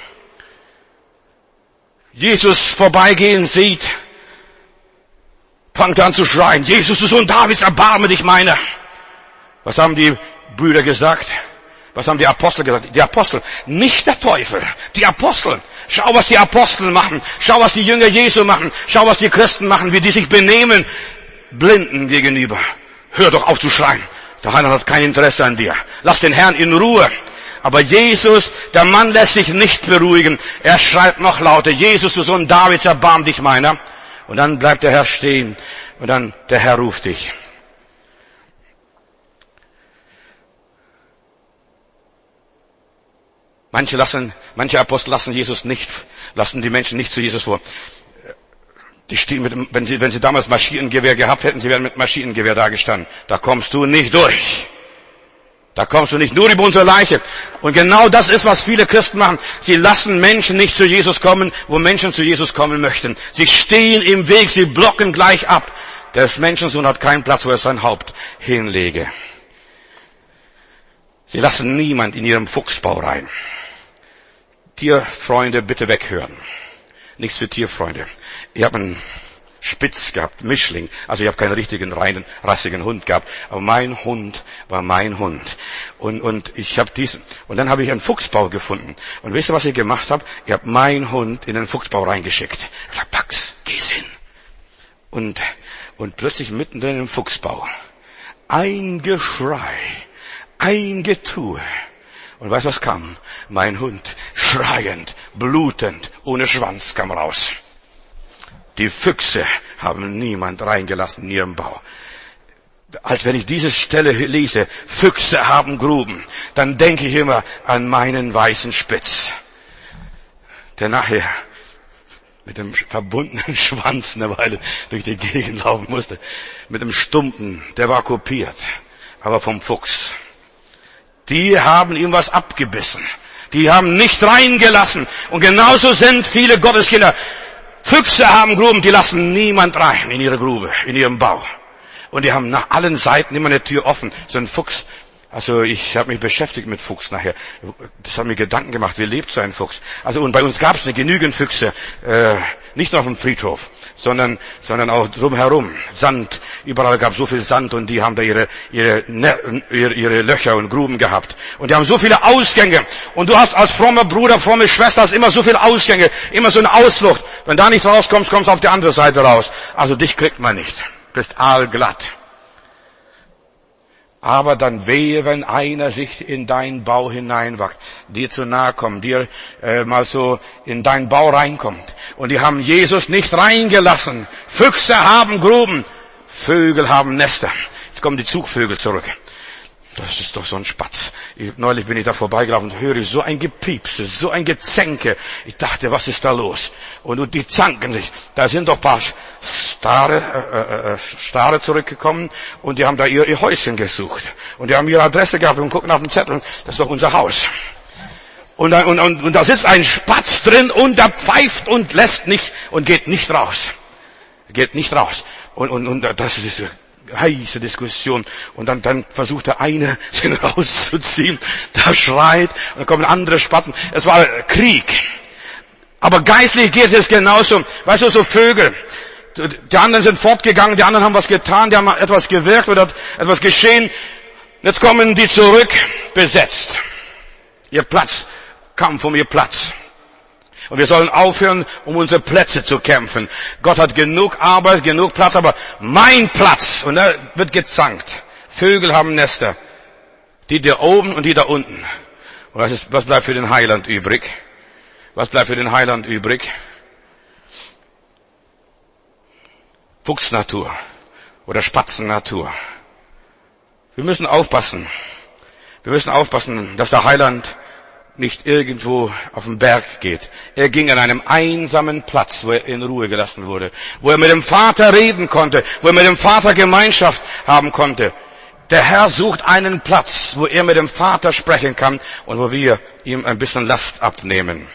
Jesus vorbeigehen sieht, fängt er an zu schreien, Jesus, du Sohn Davids, erbarme dich meiner. Was haben die Brüder gesagt? Was haben die Apostel gesagt? Die Apostel, nicht der Teufel, die Apostel. Schau, was die Apostel machen. Schau, was die Jünger Jesu machen. Schau, was die Christen machen, wie die sich benehmen, Blinden gegenüber. Hör doch auf zu schreien. Der Heiland hat kein Interesse an dir. Lass den Herrn in Ruhe. Aber Jesus, der Mann lässt sich nicht beruhigen. Er schreit noch lauter, Jesus, du Sohn Davids, erbarm dich meiner. Und dann bleibt der Herr stehen und dann der Herr ruft dich. Manche lassen, manche Apostel lassen Jesus nicht, lassen die Menschen nicht zu Jesus vor. Die stehen mit dem, wenn sie, wenn sie damals Maschinengewehr gehabt hätten, sie wären mit Maschinengewehr da gestanden. Da kommst du nicht durch. Da kommst du nicht nur über unsere Leiche. Und genau das ist, was viele Christen machen. Sie lassen Menschen nicht zu Jesus kommen, wo Menschen zu Jesus kommen möchten. Sie stehen im Weg, sie blocken gleich ab. Der Menschensohn hat keinen Platz, wo er sein Haupt hinlege. Sie lassen niemand in ihrem Fuchsbau rein. Tierfreunde, bitte weghören. Nichts für Tierfreunde. Ich habe einen Spitz gehabt, Mischling. Also ich habe keinen richtigen, reinen, rassigen Hund gehabt. Aber mein Hund war mein Hund. Und, und ich habe diesen. Und dann habe ich einen Fuchsbau gefunden. Und wisst ihr, was ich gemacht habe? Ich habe meinen Hund in den Fuchsbau reingeschickt. Ich sag, Pax, geh's hin. Und, und plötzlich mittendrin im Fuchsbau. Ein Geschrei. Ein Getue. Und weißt du, was kam? Mein Hund, schreiend, blutend, ohne Schwanz, kam raus. Die Füchse haben niemand reingelassen in ihrem Bau. Als wenn ich diese Stelle lese, Füchse haben Gruben, dann denke ich immer an meinen weißen Spitz, der nachher mit dem verbundenen Schwanz eine Weile durch die Gegend laufen musste. Mit dem Stumpen, der war kopiert, aber vom Fuchs. Die haben ihm was abgebissen. Die haben nicht reingelassen. Und genauso sind viele Gotteskinder. Füchse haben Gruben, die lassen niemand rein in ihre Grube, in ihrem Bau. Und die haben nach allen Seiten immer eine Tür offen. So ein Fuchs, also ich habe mich beschäftigt mit Fuchs nachher. Das hat mir Gedanken gemacht, wie lebt so ein Fuchs? Also und bei uns gab es eine genügend Füchse, äh, nicht nur auf dem Friedhof, sondern sondern auch drumherum. Sand, überall gab es so viel Sand und die haben da ihre, ihre ihre ihre Löcher und Gruben gehabt. Und die haben so viele Ausgänge. Und du hast als frommer Bruder, fromme Schwester hast immer so viele Ausgänge, immer so eine Ausflucht. Wenn da nicht rauskommst, kommst du auf die andere Seite raus. Also dich kriegt man nicht. Bist aalglatt. Aber dann wehe, wenn einer sich in deinen Bau hineinwagt, dir zu nahe kommt, dir äh, mal so in deinen Bau reinkommt. Und die haben Jesus nicht reingelassen. Füchse haben Gruben, Vögel haben Nester. Jetzt kommen die Zugvögel zurück. Das ist doch so ein Spatz. Ich, neulich bin ich da vorbeigelaufen und höre so ein Gepiepse, so ein Gezänke. Ich dachte, was ist da los? Und, und die zanken sich. Da sind doch ein paar Stare, äh, äh, Stare zurückgekommen und die haben da ihr, ihr Häuschen gesucht. Und die haben ihre Adresse gehabt und gucken auf den Zettel. Das ist doch unser Haus. Und, dann, und, und, und da sitzt ein Spatz drin und der pfeift und lässt nicht und geht nicht raus. Geht nicht raus. Und, und, und das ist heiße Diskussion. Und dann, dann versucht der eine, den rauszuziehen. Der schreit. Und dann kommen andere Spatzen. Es war Krieg. Aber geistlich geht es genauso. Weißt du, so Vögel. Die anderen sind fortgegangen. Die anderen haben was getan. Die haben etwas gewirkt oder etwas geschehen. Jetzt kommen die zurück, besetzt. Ihr Platz. Kampf um ihr Platz. Und wir sollen aufhören, um unsere Plätze zu kämpfen. Gott hat genug Arbeit, genug Platz, aber mein Platz, und da wird gezankt. Vögel haben Nester. Die da oben und die da unten. Und was, ist, was bleibt für den Heiland übrig? Was bleibt für den Heiland übrig? Fuchsnatur oder Spatzennatur. Wir müssen aufpassen. Wir müssen aufpassen, dass der Heiland nicht irgendwo auf den Berg geht. Er ging an einem einsamen Platz, wo er in Ruhe gelassen wurde, wo er mit dem Vater reden konnte, wo er mit dem Vater Gemeinschaft haben konnte. Der Herr sucht einen Platz, wo er mit dem Vater sprechen kann und wo wir ihm ein bisschen Last abnehmen.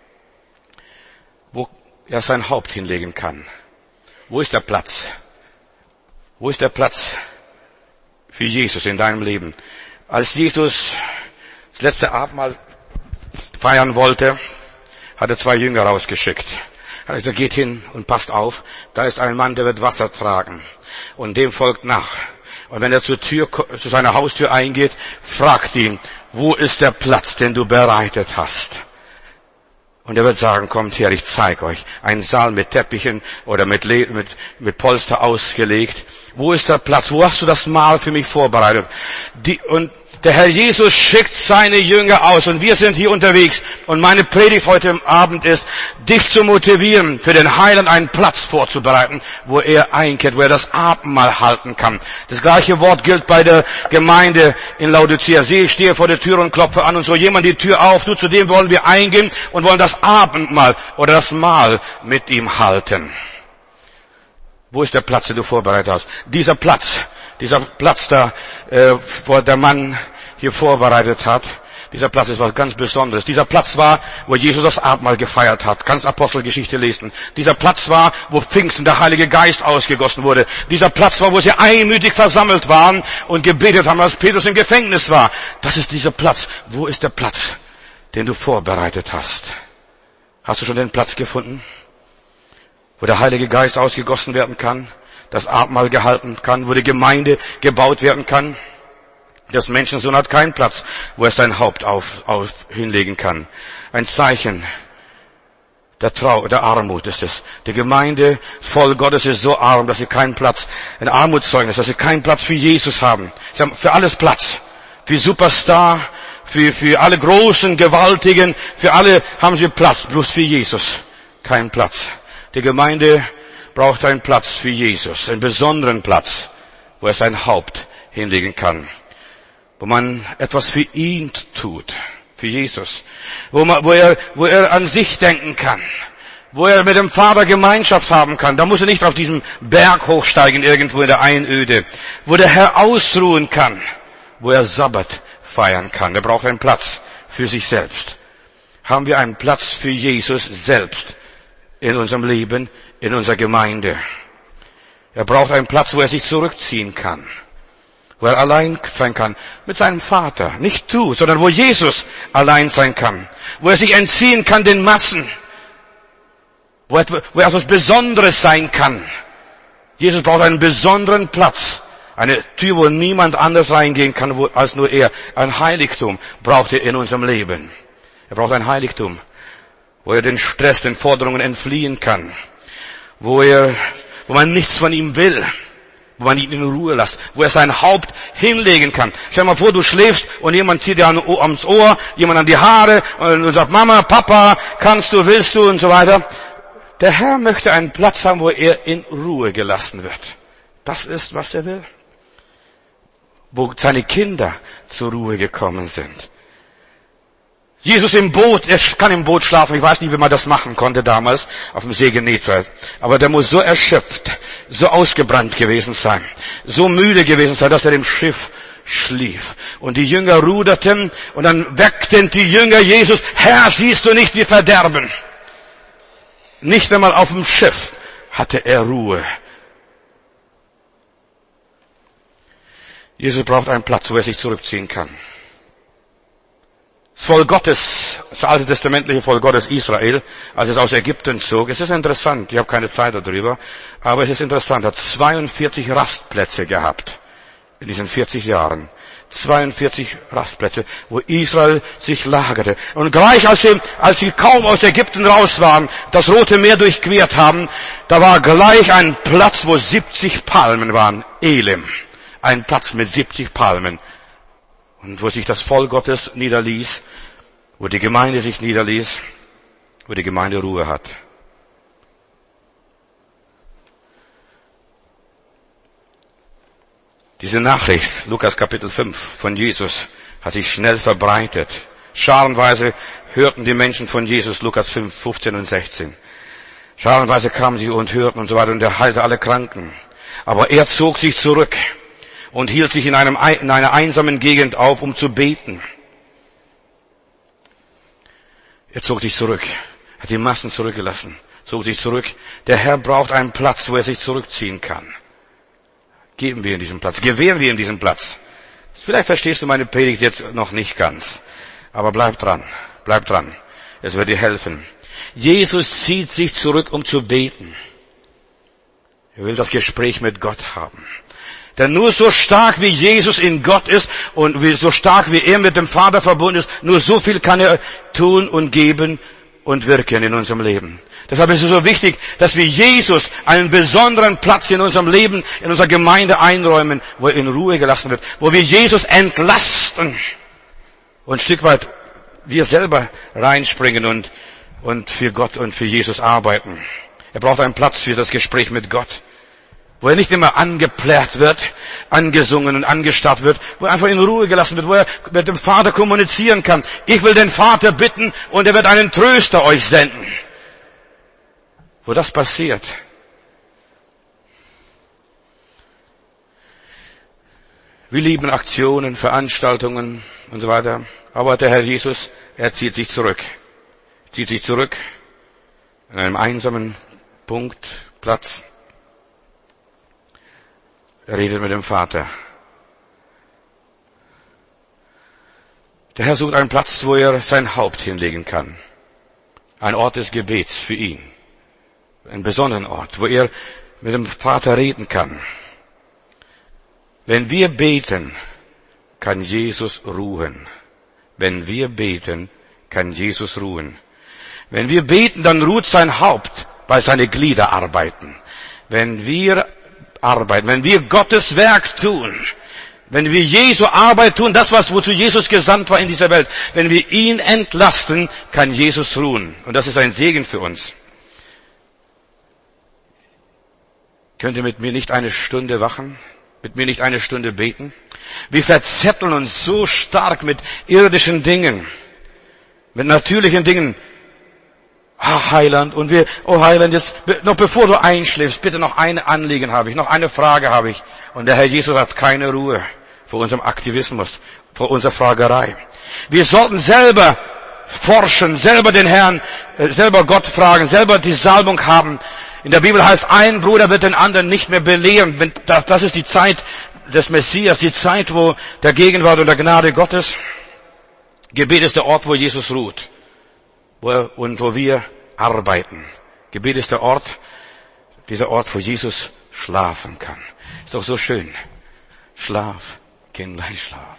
Wo er sein Haupt hinlegen kann. Wo ist der Platz? Wo ist der Platz für Jesus in deinem Leben? Als Jesus das letzte Abendmahl feiern wollte, hat er zwei Jünger rausgeschickt. Er hat gesagt, geht hin und passt auf, da ist ein Mann, der wird Wasser tragen. Und dem folgt nach. Und wenn er zur Tür, zu seiner Haustür eingeht, fragt ihn, wo ist der Platz, den du bereitet hast? Und er wird sagen, kommt her, ich zeige euch. Ein Saal mit Teppichen oder mit, Le- mit, mit Polster ausgelegt. Wo ist der Platz? Wo hast du das Mahl für mich vorbereitet? Die, und Der Herr Jesus schickt seine Jünger aus und wir sind hier unterwegs. Und meine Predigt heute Abend ist, dich zu motivieren, für den Heiland einen Platz vorzubereiten, wo er einkehrt, wo er das Abendmahl halten kann. Das gleiche Wort gilt bei der Gemeinde in Laodicea. Sieh, ich stehe vor der Tür und klopfe an und so jemand die Tür auf. Du, zu dem wollen wir eingehen und wollen das Abendmahl oder das Mahl mit ihm halten. Wo ist der Platz, den du vorbereitet hast? Dieser Platz, dieser Platz da, äh, wo der Mann hier vorbereitet hat, dieser Platz ist was ganz Besonderes. Dieser Platz war, wo Jesus das Abendmahl gefeiert hat. Kannst Apostelgeschichte lesen. Dieser Platz war, wo Pfingsten der Heilige Geist ausgegossen wurde. Dieser Platz war, wo sie einmütig versammelt waren und gebetet haben, als Petrus im Gefängnis war. Das ist dieser Platz. Wo ist der Platz, den du vorbereitet hast? Hast du schon den Platz gefunden, wo der Heilige Geist ausgegossen werden kann, das Abendmahl gehalten kann, wo die Gemeinde gebaut werden kann? Das Menschensohn hat keinen Platz, wo er sein Haupt auf, auf hinlegen kann. Ein Zeichen der Trau, der Armut ist es. Die Gemeinde, das Volk Gottes ist so arm, dass sie keinen Platz, ein Armutszeugnis, dass sie keinen Platz für Jesus haben. Sie haben für alles Platz. Für Superstar, für, für alle Großen, Gewaltigen, für alle haben sie Platz, bloß für Jesus keinen Platz. Die Gemeinde braucht einen Platz für Jesus, einen besonderen Platz, wo er sein Haupt hinlegen kann. Wo man etwas für ihn tut, für Jesus, wo man, wo er, wo er an sich denken kann, wo er mit dem Vater Gemeinschaft haben kann. Da muss er nicht auf diesem Berg hochsteigen, irgendwo in der Einöde, wo der Herr ausruhen kann, wo er Sabbat feiern kann. Er braucht einen Platz für sich selbst. Haben wir einen Platz für Jesus selbst in unserem Leben, in unserer Gemeinde? Er braucht einen Platz, wo er sich zurückziehen kann, wo er allein sein kann mit seinem Vater. Nicht du, sondern wo Jesus allein sein kann. Wo er sich entziehen kann den Massen. Wo er, wo er etwas Besonderes sein kann. Jesus braucht einen besonderen Platz. Eine Tür, wo niemand anders reingehen kann wo, als nur er. Ein Heiligtum braucht er in unserem Leben. Er braucht ein Heiligtum, wo er den Stress, den Forderungen entfliehen kann. Wo er, wo man nichts von ihm will. Wo man ihn in Ruhe lässt, wo er sein Haupt hinlegen kann. Stell dir mal vor, du schläfst und jemand zieht dir ans Ohr, jemand an die Haare und sagt, Mama, Papa, kannst du, willst du und so weiter. Der Herr möchte einen Platz haben, wo er in Ruhe gelassen wird. Das ist, was er will. Wo seine Kinder zur Ruhe gekommen sind. Jesus im Boot, er kann im Boot schlafen. Ich weiß nicht, wie man das machen konnte damals auf dem See Genezareth. Aber der muss so erschöpft, so ausgebrannt gewesen sein, so müde gewesen sein, dass er im Schiff schlief. Und die Jünger ruderten und dann weckten die Jünger Jesus, Herr, siehst du nicht, wir verderben. Nicht einmal auf dem Schiff hatte er Ruhe. Jesus braucht einen Platz, wo er sich zurückziehen kann. Das Volk Gottes, das alte testamentliche Volk Gottes Israel, als es aus Ägypten zog, es ist interessant, ich habe keine Zeit darüber, aber es ist interessant, hat zweiundvierzig Rastplätze gehabt in diesen vierzig Jahren. zweiundvierzig Rastplätze, wo Israel sich lagerte. Und gleich als sie, als sie kaum aus Ägypten raus waren, das Rote Meer durchquert haben, da war gleich ein Platz, wo siebzig Palmen waren, Elim. Ein Platz mit siebzig Palmen. Und wo sich das Volk Gottes niederließ, wo die Gemeinde sich niederließ, wo die Gemeinde Ruhe hat. Diese Nachricht, Lukas Kapitel fünf von Jesus, hat sich schnell verbreitet. Scharenweise hörten die Menschen von Jesus, Lukas fünf, fünfzehn und sechzehn. Scharenweise kamen sie und hörten und so weiter und er heilte alle Kranken. Aber er zog sich zurück und hielt sich in, einem, in einer einsamen Gegend auf, um zu beten. Er zog sich zurück, hat die Massen zurückgelassen, zog sich zurück. Der Herr braucht einen Platz, wo er sich zurückziehen kann. Geben wir ihm diesen Platz, gewähren wir ihm diesen Platz. Vielleicht verstehst du meine Predigt jetzt noch nicht ganz, aber bleib dran, bleib dran. Es wird dir helfen. Jesus zieht sich zurück, um zu beten. Er will das Gespräch mit Gott haben. Denn nur so stark wie Jesus in Gott ist und so stark wie er mit dem Vater verbunden ist, nur so viel kann er tun und geben und wirken in unserem Leben. Deshalb ist es so wichtig, dass wir Jesus einen besonderen Platz in unserem Leben, in unserer Gemeinde einräumen, wo er in Ruhe gelassen wird, wo wir Jesus entlasten und ein Stück weit wir selber reinspringen und, und für Gott und für Jesus arbeiten. Er braucht einen Platz für das Gespräch mit Gott, wo er nicht immer angeplärt wird, angesungen und angestarrt wird, wo er einfach in Ruhe gelassen wird, wo er mit dem Vater kommunizieren kann. Ich will den Vater bitten und er wird einen Tröster euch senden. Wo das passiert. Wir lieben Aktionen, Veranstaltungen und so weiter. Aber der Herr Jesus, er zieht sich zurück. Zieht sich zurück an einem einsamen Punkt, Platz. Er redet mit dem Vater. Der Herr sucht einen Platz, wo er sein Haupt hinlegen kann. Ein Ort des Gebets für ihn. Einen besonderen Ort, wo er mit dem Vater reden kann. Wenn wir beten, kann Jesus ruhen. Wenn wir beten, kann Jesus ruhen. Wenn wir beten, dann ruht sein Haupt, weil seine Glieder arbeiten. Wenn wir arbeiten, wenn wir Gottes Werk tun, wenn wir Jesu Arbeit tun, das, was wozu Jesus gesandt war in dieser Welt, wenn wir ihn entlasten, kann Jesus ruhen. Und das ist ein Segen für uns. Könnt ihr mit mir nicht eine Stunde wachen? Mit mir nicht eine Stunde beten? Wir verzetteln uns so stark mit irdischen Dingen, mit natürlichen Dingen. Ah, Heiland, und wir, oh Heiland, jetzt, noch bevor du einschläfst, bitte noch eine Anliegen habe ich, noch eine Frage habe ich. Und der Herr Jesus hat keine Ruhe vor unserem Aktivismus, vor unserer Fragerei. Wir sollten selber forschen, selber den Herrn, selber Gott fragen, selber die Salbung haben. In der Bibel heißt, ein Bruder wird den anderen nicht mehr belehren. Das ist die Zeit des Messias, die Zeit, wo der Gegenwart und der Gnade Gottes. Gebet ist der Ort, wo Jesus ruht. Wo er, und wo wir arbeiten. Gebet ist der Ort, dieser Ort, wo Jesus schlafen kann. Ist doch so schön. Schlaf, Kindlein, schlaf.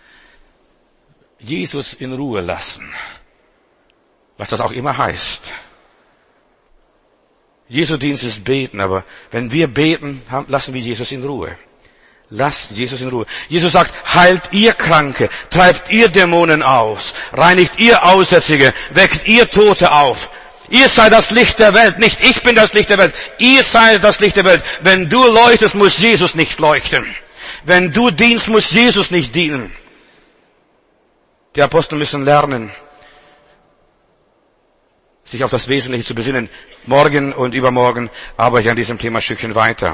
Jesus in Ruhe lassen. Was das auch immer heißt. Jesu Dienst ist beten, aber wenn wir beten, lassen wir Jesus in Ruhe. Lasst Jesus in Ruhe. Jesus sagt, heilt ihr Kranke, treibt ihr Dämonen aus, reinigt ihr Aussätzige, weckt ihr Tote auf. Ihr seid das Licht der Welt, nicht ich bin das Licht der Welt. Ihr seid das Licht der Welt. Wenn du leuchtest, muss Jesus nicht leuchten. Wenn du dienst, muss Jesus nicht dienen. Die Apostel müssen lernen, sich auf das Wesentliche zu besinnen. Morgen und übermorgen arbeite ich an diesem Thema ein Stückchen weiter.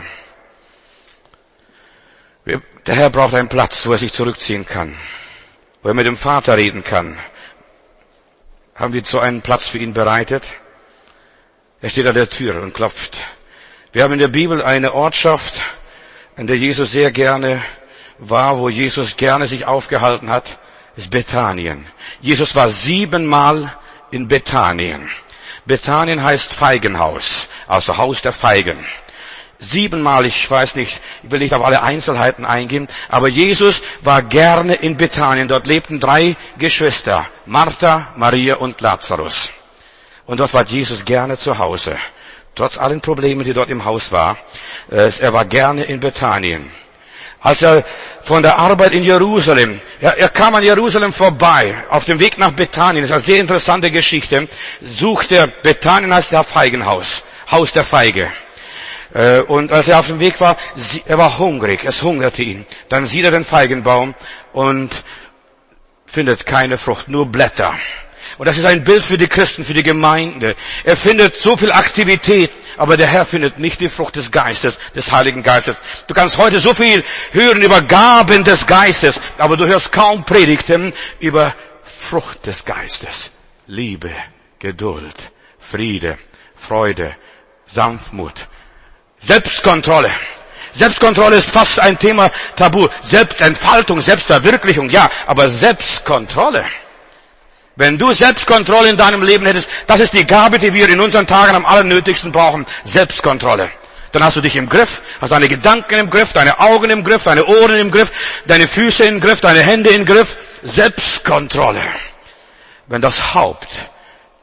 Der Herr braucht einen Platz, wo er sich zurückziehen kann, wo er mit dem Vater reden kann. Haben wir so einen Platz für ihn bereitet? Er steht an der Tür und klopft. Wir haben in der Bibel eine Ortschaft, an der Jesus sehr gerne war, wo Jesus gerne sich aufgehalten hat, ist Bethanien. Jesus war siebenmal in Bethanien. Bethanien heißt Feigenhaus, also Haus der Feigen. Siebenmal, ich weiß nicht, ich will nicht auf alle Einzelheiten eingehen, aber Jesus war gerne in Bethanien. Dort lebten drei Geschwister, Martha, Maria und Lazarus. Und dort war Jesus gerne zu Hause. Trotz allen Problemen, die dort im Haus war, er war gerne in Bethanien. Als er von der Arbeit in Jerusalem, er, er kam an Jerusalem vorbei, auf dem Weg nach Bethanien, das ist eine sehr interessante Geschichte, sucht er Bethanien als das Feigenhaus, Haus der Feige. Und als er auf dem Weg war, er war hungrig, es hungerte ihn. Dann sieht er den Feigenbaum und findet keine Frucht, nur Blätter. Und das ist ein Bild für die Christen, für die Gemeinde. Er findet so viel Aktivität, aber der Herr findet nicht die Frucht des Geistes, des Heiligen Geistes. Du kannst heute so viel hören über Gaben des Geistes, aber du hörst kaum Predigten über Frucht des Geistes. Liebe, Geduld, Friede, Freude, Sanftmut, Selbstkontrolle. Selbstkontrolle ist fast ein Thema tabu. Selbstentfaltung, Selbstverwirklichung, ja, aber Selbstkontrolle. Wenn du Selbstkontrolle in deinem Leben hättest, das ist die Gabe, die wir in unseren Tagen am allernötigsten brauchen. Selbstkontrolle. Dann hast du dich im Griff, hast deine Gedanken im Griff, deine Augen im Griff, deine Ohren im Griff, deine Füße im Griff, deine Hände im Griff. Selbstkontrolle. Wenn das Haupt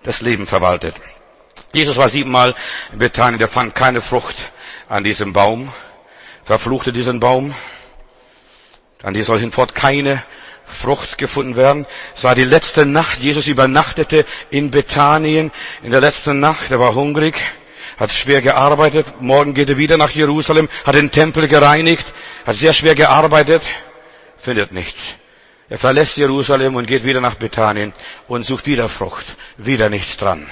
das Leben verwaltet. Jesus war siebenmal in Bethanien, der fand keine Frucht an diesem Baum, verfluchte diesen Baum. An die soll hinfort keine Frucht gefunden werden. Es war die letzte Nacht. Jesus übernachtete in Bethanien. In der letzten Nacht, er war hungrig, hat schwer gearbeitet. Morgen geht er wieder nach Jerusalem, hat den Tempel gereinigt, hat sehr schwer gearbeitet, findet nichts. Er verlässt Jerusalem und geht wieder nach Bethanien und sucht wieder Frucht, wieder nichts dran.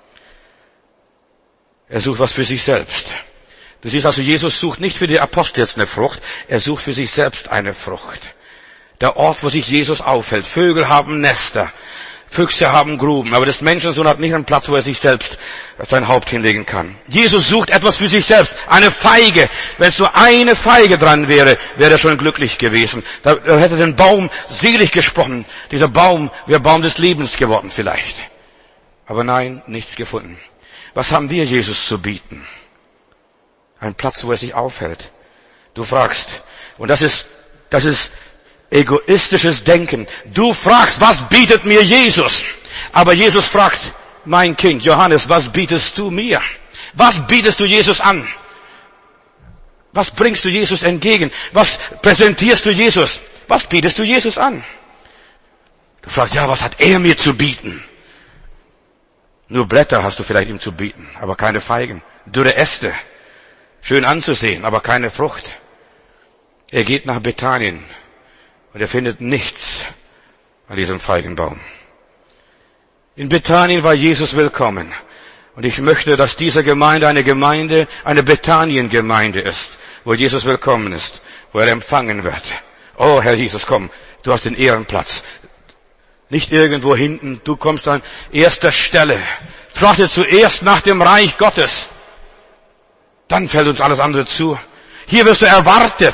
Er sucht was für sich selbst. Du siehst also, Jesus sucht nicht für die Apostel jetzt eine Frucht, er sucht für sich selbst eine Frucht. Der Ort, wo sich Jesus aufhält. Vögel haben Nester, Füchse haben Gruben, aber das Menschensohn hat nicht einen Platz, wo er sich selbst sein Haupt hinlegen kann. Jesus sucht etwas für sich selbst, eine Feige. Wenn es nur eine Feige dran wäre, wäre er schon glücklich gewesen. Da hätte den Baum selig gesprochen. Dieser Baum wäre Baum des Lebens geworden vielleicht. Aber nein, nichts gefunden. Was haben wir Jesus zu bieten? Ein Platz, wo er sich aufhält. Du fragst, und das ist, das ist egoistisches Denken. Du fragst, was bietet mir Jesus? Aber Jesus fragt, mein Kind, Johannes, was bietest du mir? Was bietest du Jesus an? Was bringst du Jesus entgegen? Was präsentierst du Jesus? Was bietest du Jesus an? Du fragst, ja, was hat er mir zu bieten? Nur Blätter hast du vielleicht ihm zu bieten, aber keine Feigen. Dürre Äste. Schön anzusehen, aber keine Frucht. Er geht nach Bethanien und er findet nichts an diesem Feigenbaum. In Bethanien war Jesus willkommen. Und ich möchte, dass diese Gemeinde eine Gemeinde, eine Bethanien-Gemeinde ist, wo Jesus willkommen ist, wo er empfangen wird. Oh, Herr Jesus, komm, du hast den Ehrenplatz. Nicht irgendwo hinten, du kommst an erster Stelle. Trachte zuerst nach dem Reich Gottes. Dann fällt uns alles andere zu. Hier wirst du erwartet.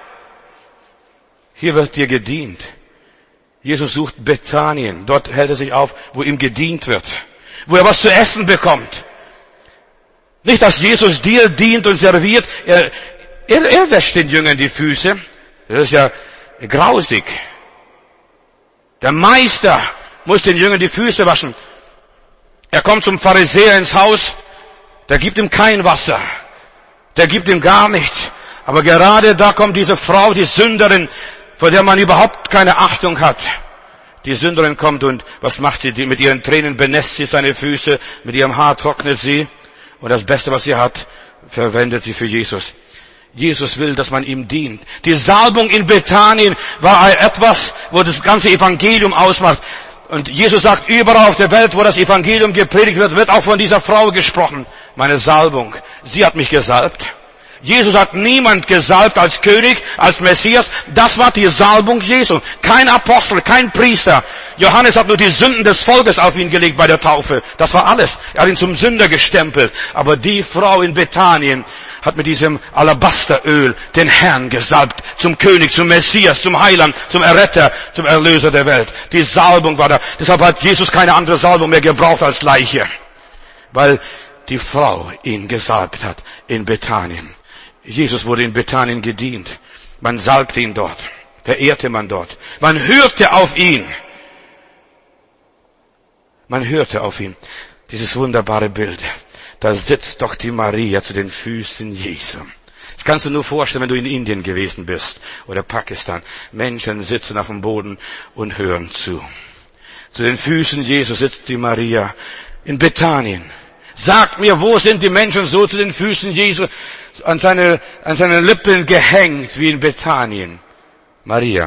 Hier wird dir gedient. Jesus sucht Bethanien. Dort hält er sich auf, wo ihm gedient wird. Wo er was zu essen bekommt. Nicht, dass Jesus dir dient und serviert. Er, er, er wäscht den Jüngern die Füße. Das ist ja grausig. Der Meister muss den Jüngern die Füße waschen. Er kommt zum Pharisäer ins Haus. Der gibt ihm kein Wasser. Der gibt ihm gar nichts. Aber gerade da kommt diese Frau, die Sünderin, vor der man überhaupt keine Achtung hat. Die Sünderin kommt und was macht sie? Die mit ihren Tränen benässt sie seine Füße, mit ihrem Haar trocknet sie und das Beste, was sie hat, verwendet sie für Jesus. Jesus will, dass man ihm dient. Die Salbung in Bethanien war etwas, wo das ganze Evangelium ausmacht. Und Jesus sagt, überall auf der Welt, wo das Evangelium gepredigt wird, wird auch von dieser Frau gesprochen. Meine Salbung. Sie hat mich gesalbt. Jesus hat niemand gesalbt als König, als Messias. Das war die Salbung Jesu. Kein Apostel, kein Priester. Johannes hat nur die Sünden des Volkes auf ihn gelegt bei der Taufe. Das war alles. Er hat ihn zum Sünder gestempelt. Aber die Frau in Bethanien hat mit diesem Alabasteröl den Herrn gesalbt. Zum König, zum Messias, zum Heiland, zum Erretter, zum Erlöser der Welt. Die Salbung war da. Deshalb hat Jesus keine andere Salbung mehr gebraucht als Leiche. Weil die Frau ihn gesalbt hat in Bethanien. Jesus wurde in Bethanien gedient. Man salbte ihn dort. Verehrte man dort. Man hörte auf ihn. Man hörte auf ihn. Dieses wunderbare Bild. Da sitzt doch die Maria zu den Füßen Jesu. Das kannst du nur vorstellen, wenn du in Indien gewesen bist oder Pakistan. Menschen sitzen auf dem Boden und hören zu. Zu den Füßen Jesu sitzt die Maria in Bethanien. Sagt mir, wo sind die Menschen so zu den Füßen Jesu an seine, an seine Lippen gehängt wie in Bethanien? Maria.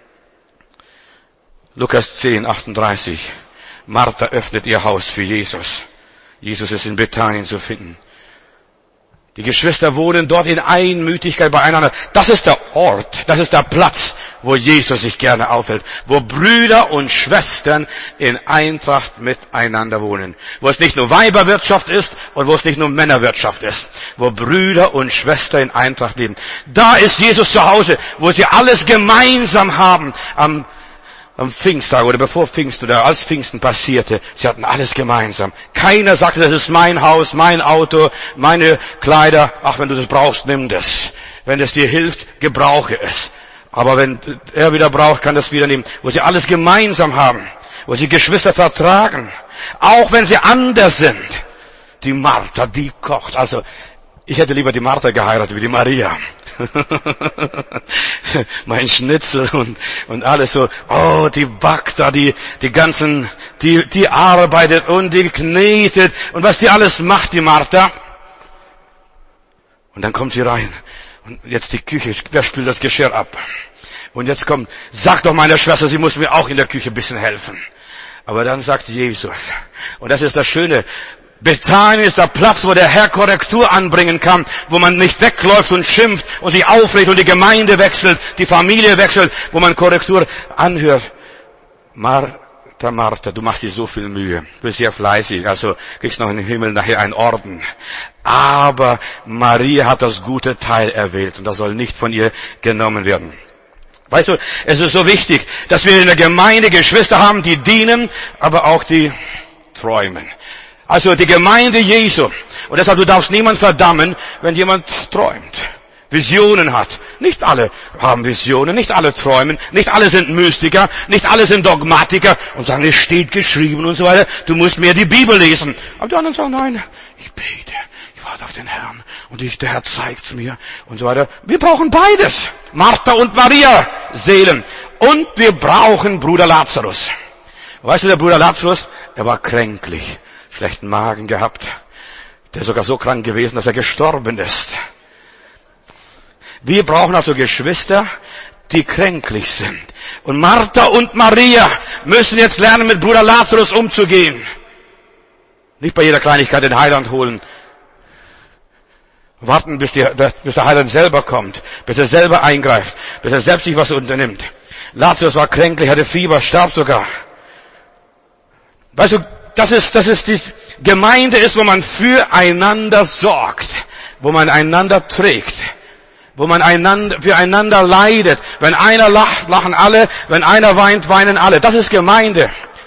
Lukas zehn, achtunddreißig. Martha öffnet ihr Haus für Jesus. Jesus ist in Bethanien zu finden. Die Geschwister wohnen dort in Einmütigkeit beieinander. Das ist der Ort, das ist der Platz, wo Jesus sich gerne aufhält. Wo Brüder und Schwestern in Eintracht miteinander wohnen. Wo es nicht nur Weiberwirtschaft ist und wo es nicht nur Männerwirtschaft ist. Wo Brüder und Schwestern in Eintracht leben. Da ist Jesus zu Hause, wo sie alles gemeinsam haben am Am Pfingsttag oder bevor Pfingsten oder als Pfingsten passierte, sie hatten alles gemeinsam. Keiner sagte, das ist mein Haus, mein Auto, meine Kleider. Ach, wenn du das brauchst, nimm das. Wenn es dir hilft, gebrauche es. Aber wenn er wieder braucht, kann das wieder nehmen. Wo sie alles gemeinsam haben. wo sie Geschwister vertragen, auch wenn sie anders sind. Die Martha, die kocht. Also, ich hätte lieber die Martha geheiratet wie die Maria. Mein Schnitzel und, und alles so. Oh, die backt da, die, die ganzen, die, die arbeitet und die knetet und was die alles macht, die Martha. Und dann kommt sie rein. Und jetzt die Küche, wer spült das Geschirr ab? Und jetzt kommt, sag doch meiner Schwester, sie muss mir auch in der Küche ein bisschen helfen. Aber dann sagt Jesus, und das ist das Schöne, Bethanien ist der Platz, wo der Herr Korrektur anbringen kann, wo man nicht wegläuft und schimpft und sich aufregt und die Gemeinde wechselt, die Familie wechselt, wo man Korrektur anhört. Martha, Martha, du machst dir so viel Mühe, du bist sehr fleißig, also kriegst noch im Himmel nachher einen Orden. Aber Maria hat das gute Teil erwählt und das soll nicht von ihr genommen werden. Weißt du, es ist so wichtig, dass wir in der Gemeinde Geschwister haben, die dienen, aber auch die träumen. Also die Gemeinde Jesu. Und deshalb, du darfst niemand verdammen, wenn jemand träumt, Visionen hat. Nicht alle haben Visionen, nicht alle träumen, nicht alle sind Mystiker, nicht alle sind Dogmatiker und sagen, es steht geschrieben und so weiter. Du musst mehr die Bibel lesen. Aber die anderen sagen, nein, ich bete, ich warte auf den Herrn und ich, der Herr zeigt's mir und so weiter. Wir brauchen beides. Martha und Maria Seelen. Und wir brauchen Bruder Lazarus. Weißt du, der Bruder Lazarus, er war kränklich. Schlechten Magen gehabt, der ist sogar so krank gewesen, dass er gestorben ist. Wir brauchen also Geschwister, die kränklich sind. Und Martha und Maria müssen jetzt lernen, mit Bruder Lazarus umzugehen. Nicht bei jeder Kleinigkeit den Heiland holen. Warten, bis, die, bis der Heiland selber kommt, bis er selber eingreift, bis er selbst sich was unternimmt. Lazarus war kränklich, hatte Fieber, starb sogar. Weißt du, Das ist, das ist die Gemeinde ist, wo man füreinander sorgt, wo man einander trägt, wo man einander, füreinander leidet. Wenn einer lacht, lachen alle, wenn einer weint, weinen alle. Das ist Gemeinde.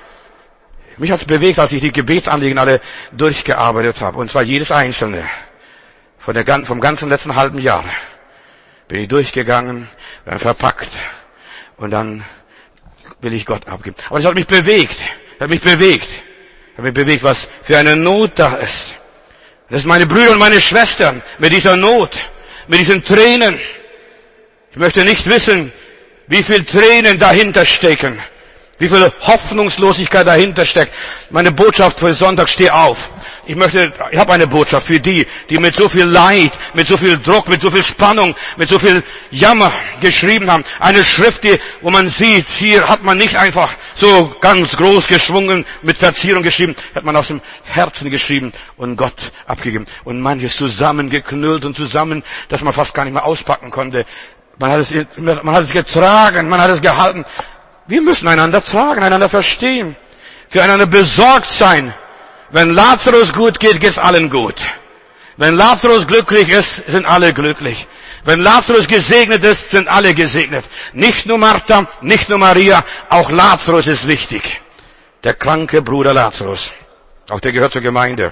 Mich hat's bewegt, als ich die Gebetsanliegen alle durchgearbeitet habe, und zwar jedes einzelne. Von der, vom ganzen letzten halben Jahr bin ich durchgegangen, dann verpackt und dann will ich Gott abgeben. Aber es hat mich bewegt, hat mich bewegt. Ich habe mich bewegt, was für eine Not da ist. Das sind meine Brüder und meine Schwestern mit dieser Not, mit diesen Tränen. Ich möchte nicht wissen, wie viel Tränen dahinter stecken, wie viel Hoffnungslosigkeit dahinter steckt. Meine Botschaft für Sonntag, steh auf. Ich möchte, ich habe eine Botschaft für die, die mit so viel Leid, mit so viel Druck, mit so viel Spannung, mit so viel Jammer geschrieben haben. Eine Schrift, die, wo man sieht, hier hat man nicht einfach so ganz groß geschwungen mit Verzierung geschrieben, hat man aus dem Herzen geschrieben und Gott abgegeben. Und manches zusammengeknüllt und zusammen, dass man fast gar nicht mehr auspacken konnte. Man hat es, man hat es getragen, man hat es gehalten. Wir müssen einander tragen, einander verstehen, füreinander besorgt sein. Wenn Lazarus gut geht, geht's allen gut. Wenn Lazarus glücklich ist, sind alle glücklich. Wenn Lazarus gesegnet ist, sind alle gesegnet. Nicht nur Martha, nicht nur Maria, auch Lazarus ist wichtig. Der kranke Bruder Lazarus. Auch der gehört zur Gemeinde.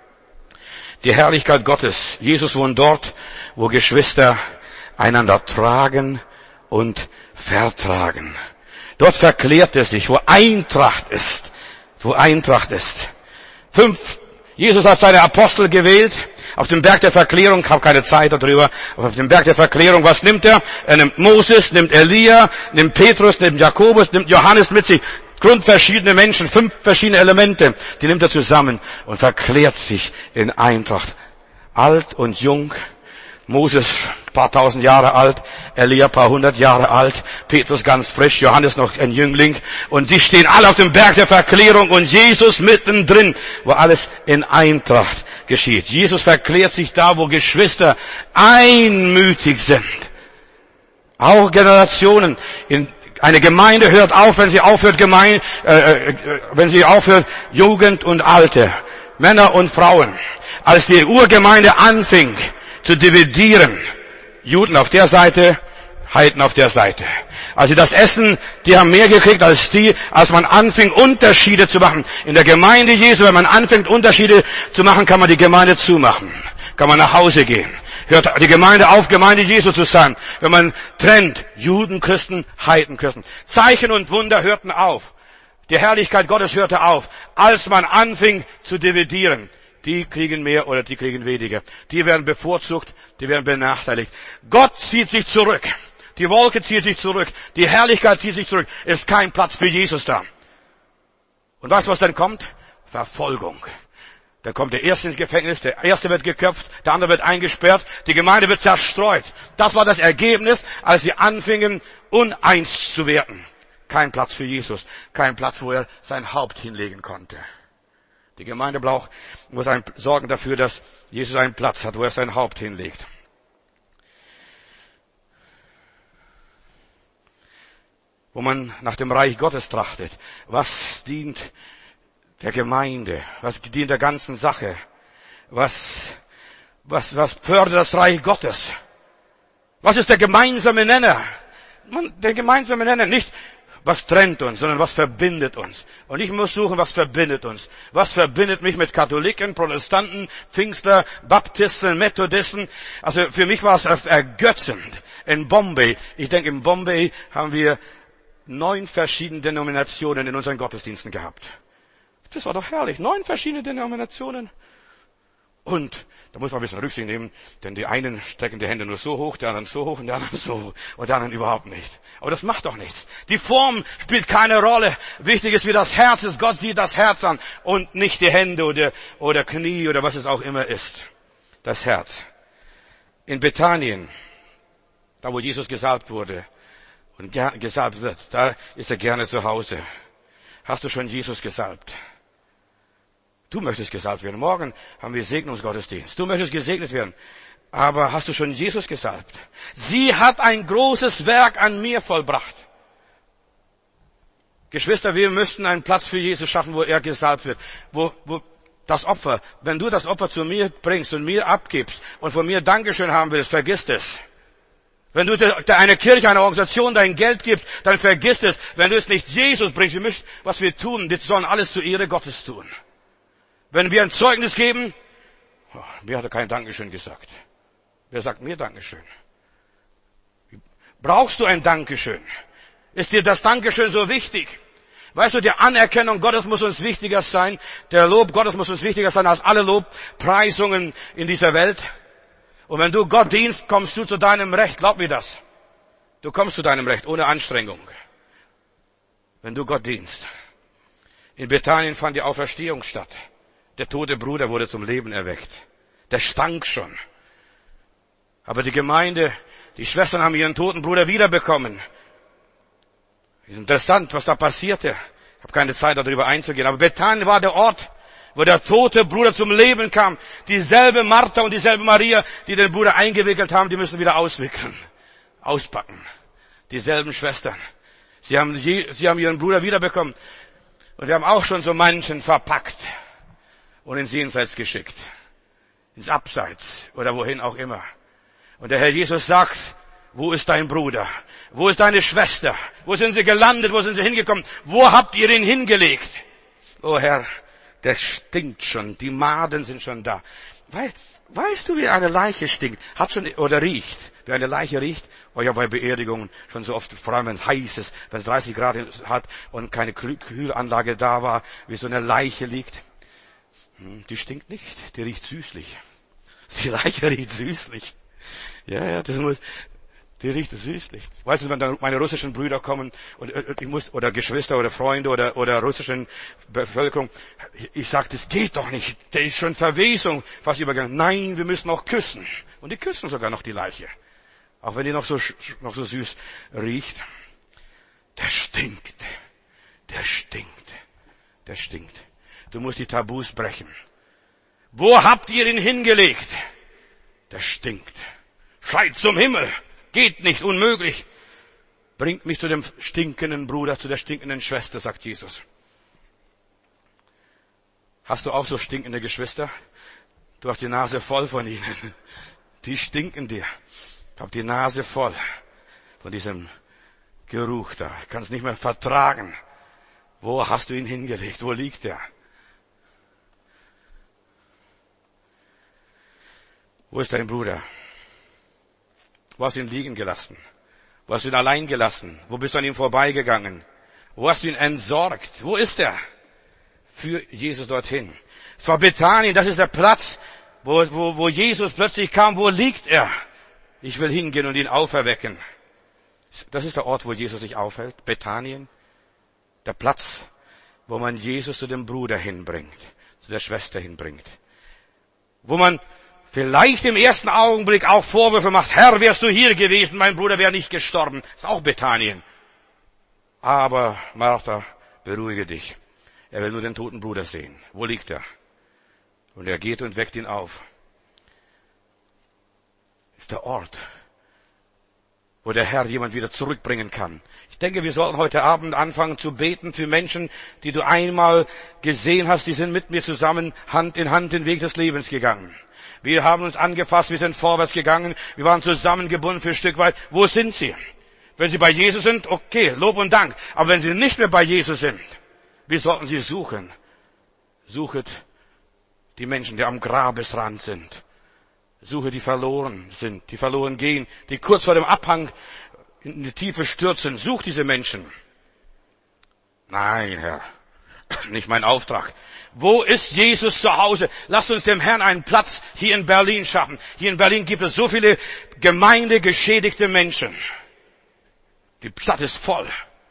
Die Herrlichkeit Gottes. Jesus wohnt dort, wo Geschwister einander tragen und vertragen. Dort verklärt es sich, wo Eintracht ist. Wo Eintracht ist. Fünf, Jesus hat seine Apostel gewählt. Auf dem Berg der Verklärung, ich habe keine Zeit darüber, aber auf dem Berg der Verklärung, was nimmt er? Er nimmt Moses, nimmt Elia, nimmt Petrus, nimmt Jakobus, nimmt Johannes mit sich. Grundverschiedene Menschen, fünf verschiedene Elemente, die nimmt er zusammen und verklärt sich in Eintracht. Alt und jung. Moses paar tausend Jahre alt, Elia paar hundert Jahre alt, Petrus ganz frisch, Johannes noch ein Jüngling. Und sie stehen alle auf dem Berg der Verklärung und Jesus mittendrin, wo alles in Eintracht geschieht. Jesus verklärt sich da, wo Geschwister einmütig sind. Auch Generationen. In eine Gemeinde hört auf, wenn sie aufhört, Gemeinde, äh, äh, wenn sie aufhört, Jugend und Alte, Männer und Frauen. Als die Urgemeinde anfing zu dividieren, Juden auf der Seite, Heiden auf der Seite. Also das Essen, die haben mehr gekriegt als die, als man anfing, Unterschiede zu machen. In der Gemeinde Jesu, wenn man anfängt, Unterschiede zu machen, kann man die Gemeinde zumachen. Kann man nach Hause gehen. Hört die Gemeinde auf, Gemeinde Jesu zu sein. Wenn man trennt, Juden, Christen, Heiden, Christen. Zeichen und Wunder hörten auf. Die Herrlichkeit Gottes hörte auf, als man anfing zu dividieren. Die kriegen mehr oder die kriegen weniger. Die werden bevorzugt, die werden benachteiligt. Gott zieht sich zurück. Die Wolke zieht sich zurück. Die Herrlichkeit zieht sich zurück. Es ist kein Platz für Jesus da. Und weißt du, was dann kommt? Verfolgung. Dann kommt der Erste ins Gefängnis, der Erste wird geköpft, der andere wird eingesperrt, die Gemeinde wird zerstreut. Das war das Ergebnis, als sie anfingen, uneins zu werden. Kein Platz für Jesus, kein Platz, wo er sein Haupt hinlegen konnte. Die Gemeinde braucht, muss ein, sorgen dafür, dass Jesus einen Platz hat, wo er sein Haupt hinlegt. Wo man nach dem Reich Gottes trachtet. Was dient der Gemeinde? Was dient der ganzen Sache? Was, was, was fördert das Reich Gottes? Was ist der gemeinsame Nenner? Man, der gemeinsame Nenner, nicht was trennt uns, sondern was verbindet uns. Und ich muss suchen, was verbindet uns. Was verbindet mich mit Katholiken, Protestanten, Pfingstler, Baptisten, Methodisten? Also für mich war es ergötzend. In Bombay, ich denke in Bombay haben wir neun verschiedene Denominationen in unseren Gottesdiensten gehabt. Das war doch herrlich. Neun verschiedene Denominationen. Und da muss man ein bisschen Rücksicht nehmen, denn die einen strecken die Hände nur so hoch, die anderen so hoch und die anderen so hoch und die anderen überhaupt nicht. Aber das macht doch nichts. Die Form spielt keine Rolle. Wichtig ist, wie das Herz ist. Gott sieht das Herz an und nicht die Hände oder, oder Knie oder was es auch immer ist. Das Herz. In Bethanien, da wo Jesus gesalbt wurde und gesalbt wird, da ist er gerne zu Hause. Hast du schon Jesus gesalbt? Du möchtest gesalbt werden. Morgen haben wir Segnungsgottesdienst. Du möchtest gesegnet werden. Aber hast du schon Jesus gesalbt? Sie hat ein großes Werk an mir vollbracht. Geschwister, wir müssten einen Platz für Jesus schaffen, wo er gesalbt wird. Wo, wo das Opfer, wenn du das Opfer zu mir bringst und mir abgibst und von mir Dankeschön haben willst, vergiss es. Wenn du der, einer Kirche, einer Organisation dein Geld gibst, dann vergiss es. Wenn du es nicht Jesus bringst, wir müssen, was wir tun, wir sollen alles zur Ehre Gottes tun. Wenn wir ein Zeugnis geben, oh, mir hat er kein Dankeschön gesagt. Wer sagt mir Dankeschön? Brauchst du ein Dankeschön? Ist dir das Dankeschön so wichtig? Weißt du, die Anerkennung Gottes muss uns wichtiger sein. Der Lob Gottes muss uns wichtiger sein als alle Lobpreisungen in dieser Welt. Und wenn du Gott dienst, kommst du zu deinem Recht. Glaub mir das. Du kommst zu deinem Recht ohne Anstrengung. Wenn du Gott dienst. In Bethanien fand die Auferstehung statt. Der tote Bruder wurde zum Leben erweckt. Der stank schon. Aber die Gemeinde, die Schwestern haben ihren toten Bruder wiederbekommen. Es ist interessant, was da passierte. Ich habe keine Zeit, darüber einzugehen. Aber Bethanien war der Ort, wo der tote Bruder zum Leben kam. Dieselbe Martha und dieselbe Maria, die den Bruder eingewickelt haben, die müssen wieder auswickeln, auspacken. Dieselben Schwestern. Sie haben, sie haben ihren Bruder wiederbekommen. Und wir haben auch schon so manchen verpackt und ins Jenseits geschickt. Ins Abseits oder wohin auch immer. Und der Herr Jesus sagt, wo ist dein Bruder? Wo ist deine Schwester? Wo sind sie gelandet? Wo sind sie hingekommen? Wo habt ihr ihn hingelegt? Oh Herr, der stinkt schon. Die Maden sind schon da. We- weißt du, wie eine Leiche stinkt? Hat schon, oder riecht? Wie eine Leiche riecht? Oh ja, bei Beerdigungen schon so oft, vor allem wenn es heiß ist, wenn es dreißig Grad hat und keine Kühlanlage da war, wie so eine Leiche liegt. Die stinkt nicht, die riecht süßlich. Die Leiche riecht süßlich. Ja, ja, das muss, die riecht süßlich. Weißt du, wenn dann meine russischen Brüder kommen und ich muss, oder Geschwister oder Freunde oder, oder russischen Bevölkerung, ich sag, das geht doch nicht, der ist schon Verwesung fast übergegangen. Nein, wir müssen auch küssen. Und die küssen sogar noch die Leiche. Auch wenn die noch so, noch so süß riecht. Der stinkt. Der stinkt. Der stinkt. Du musst die Tabus brechen. Wo habt ihr ihn hingelegt? Der stinkt. Schreit zum Himmel. Geht nicht, unmöglich. Bringt mich zu dem stinkenden Bruder, zu der stinkenden Schwester, sagt Jesus. Hast du auch so stinkende Geschwister? Du hast die Nase voll von ihnen. Die stinken dir. Ich habe die Nase voll von diesem Geruch da. Ich kann es nicht mehr vertragen. Wo hast du ihn hingelegt? Wo liegt er? Wo ist dein Bruder? Wo hast du ihn liegen gelassen? Wo hast du ihn allein gelassen? Wo bist du an ihm vorbeigegangen? Wo hast du ihn entsorgt? Wo ist er? Für Jesus dorthin. Es war Bethanien, das ist der Platz, wo, wo, wo Jesus plötzlich kam. Wo liegt er? Ich will hingehen und ihn auferwecken. Das ist der Ort, wo Jesus sich aufhält. Bethanien. Der Platz, wo man Jesus zu dem Bruder hinbringt, zu der Schwester hinbringt. Wo man vielleicht im ersten Augenblick auch Vorwürfe macht. Herr, wärst du hier gewesen, mein Bruder wäre nicht gestorben. Das ist auch Bethanien. Aber Martha, beruhige dich. Er will nur den toten Bruder sehen. Wo liegt er? Und er geht und weckt ihn auf. Das ist der Ort, wo der Herr jemand wieder zurückbringen kann. Ich denke, wir sollten heute Abend anfangen zu beten für Menschen, die du einmal gesehen hast, die sind mit mir zusammen Hand in Hand den Weg des Lebens gegangen. Wir haben uns angefasst, wir sind vorwärts gegangen, wir waren zusammengebunden für ein Stück weit. Wo sind sie? Wenn sie bei Jesus sind, okay, Lob und Dank. Aber wenn sie nicht mehr bei Jesus sind, wie sollten sie suchen? Suchet die Menschen, die am Grabesrand sind. Suche, die verloren sind, die verloren gehen, die kurz vor dem Abhang in die Tiefe stürzen. Such diese Menschen. Nein, Herr, nicht mein Auftrag. Wo ist Jesus zu Hause? Lasst uns dem Herrn einen Platz hier in Berlin schaffen. Hier in Berlin gibt es so viele gemeindegeschädigte Menschen. Die Stadt ist voll.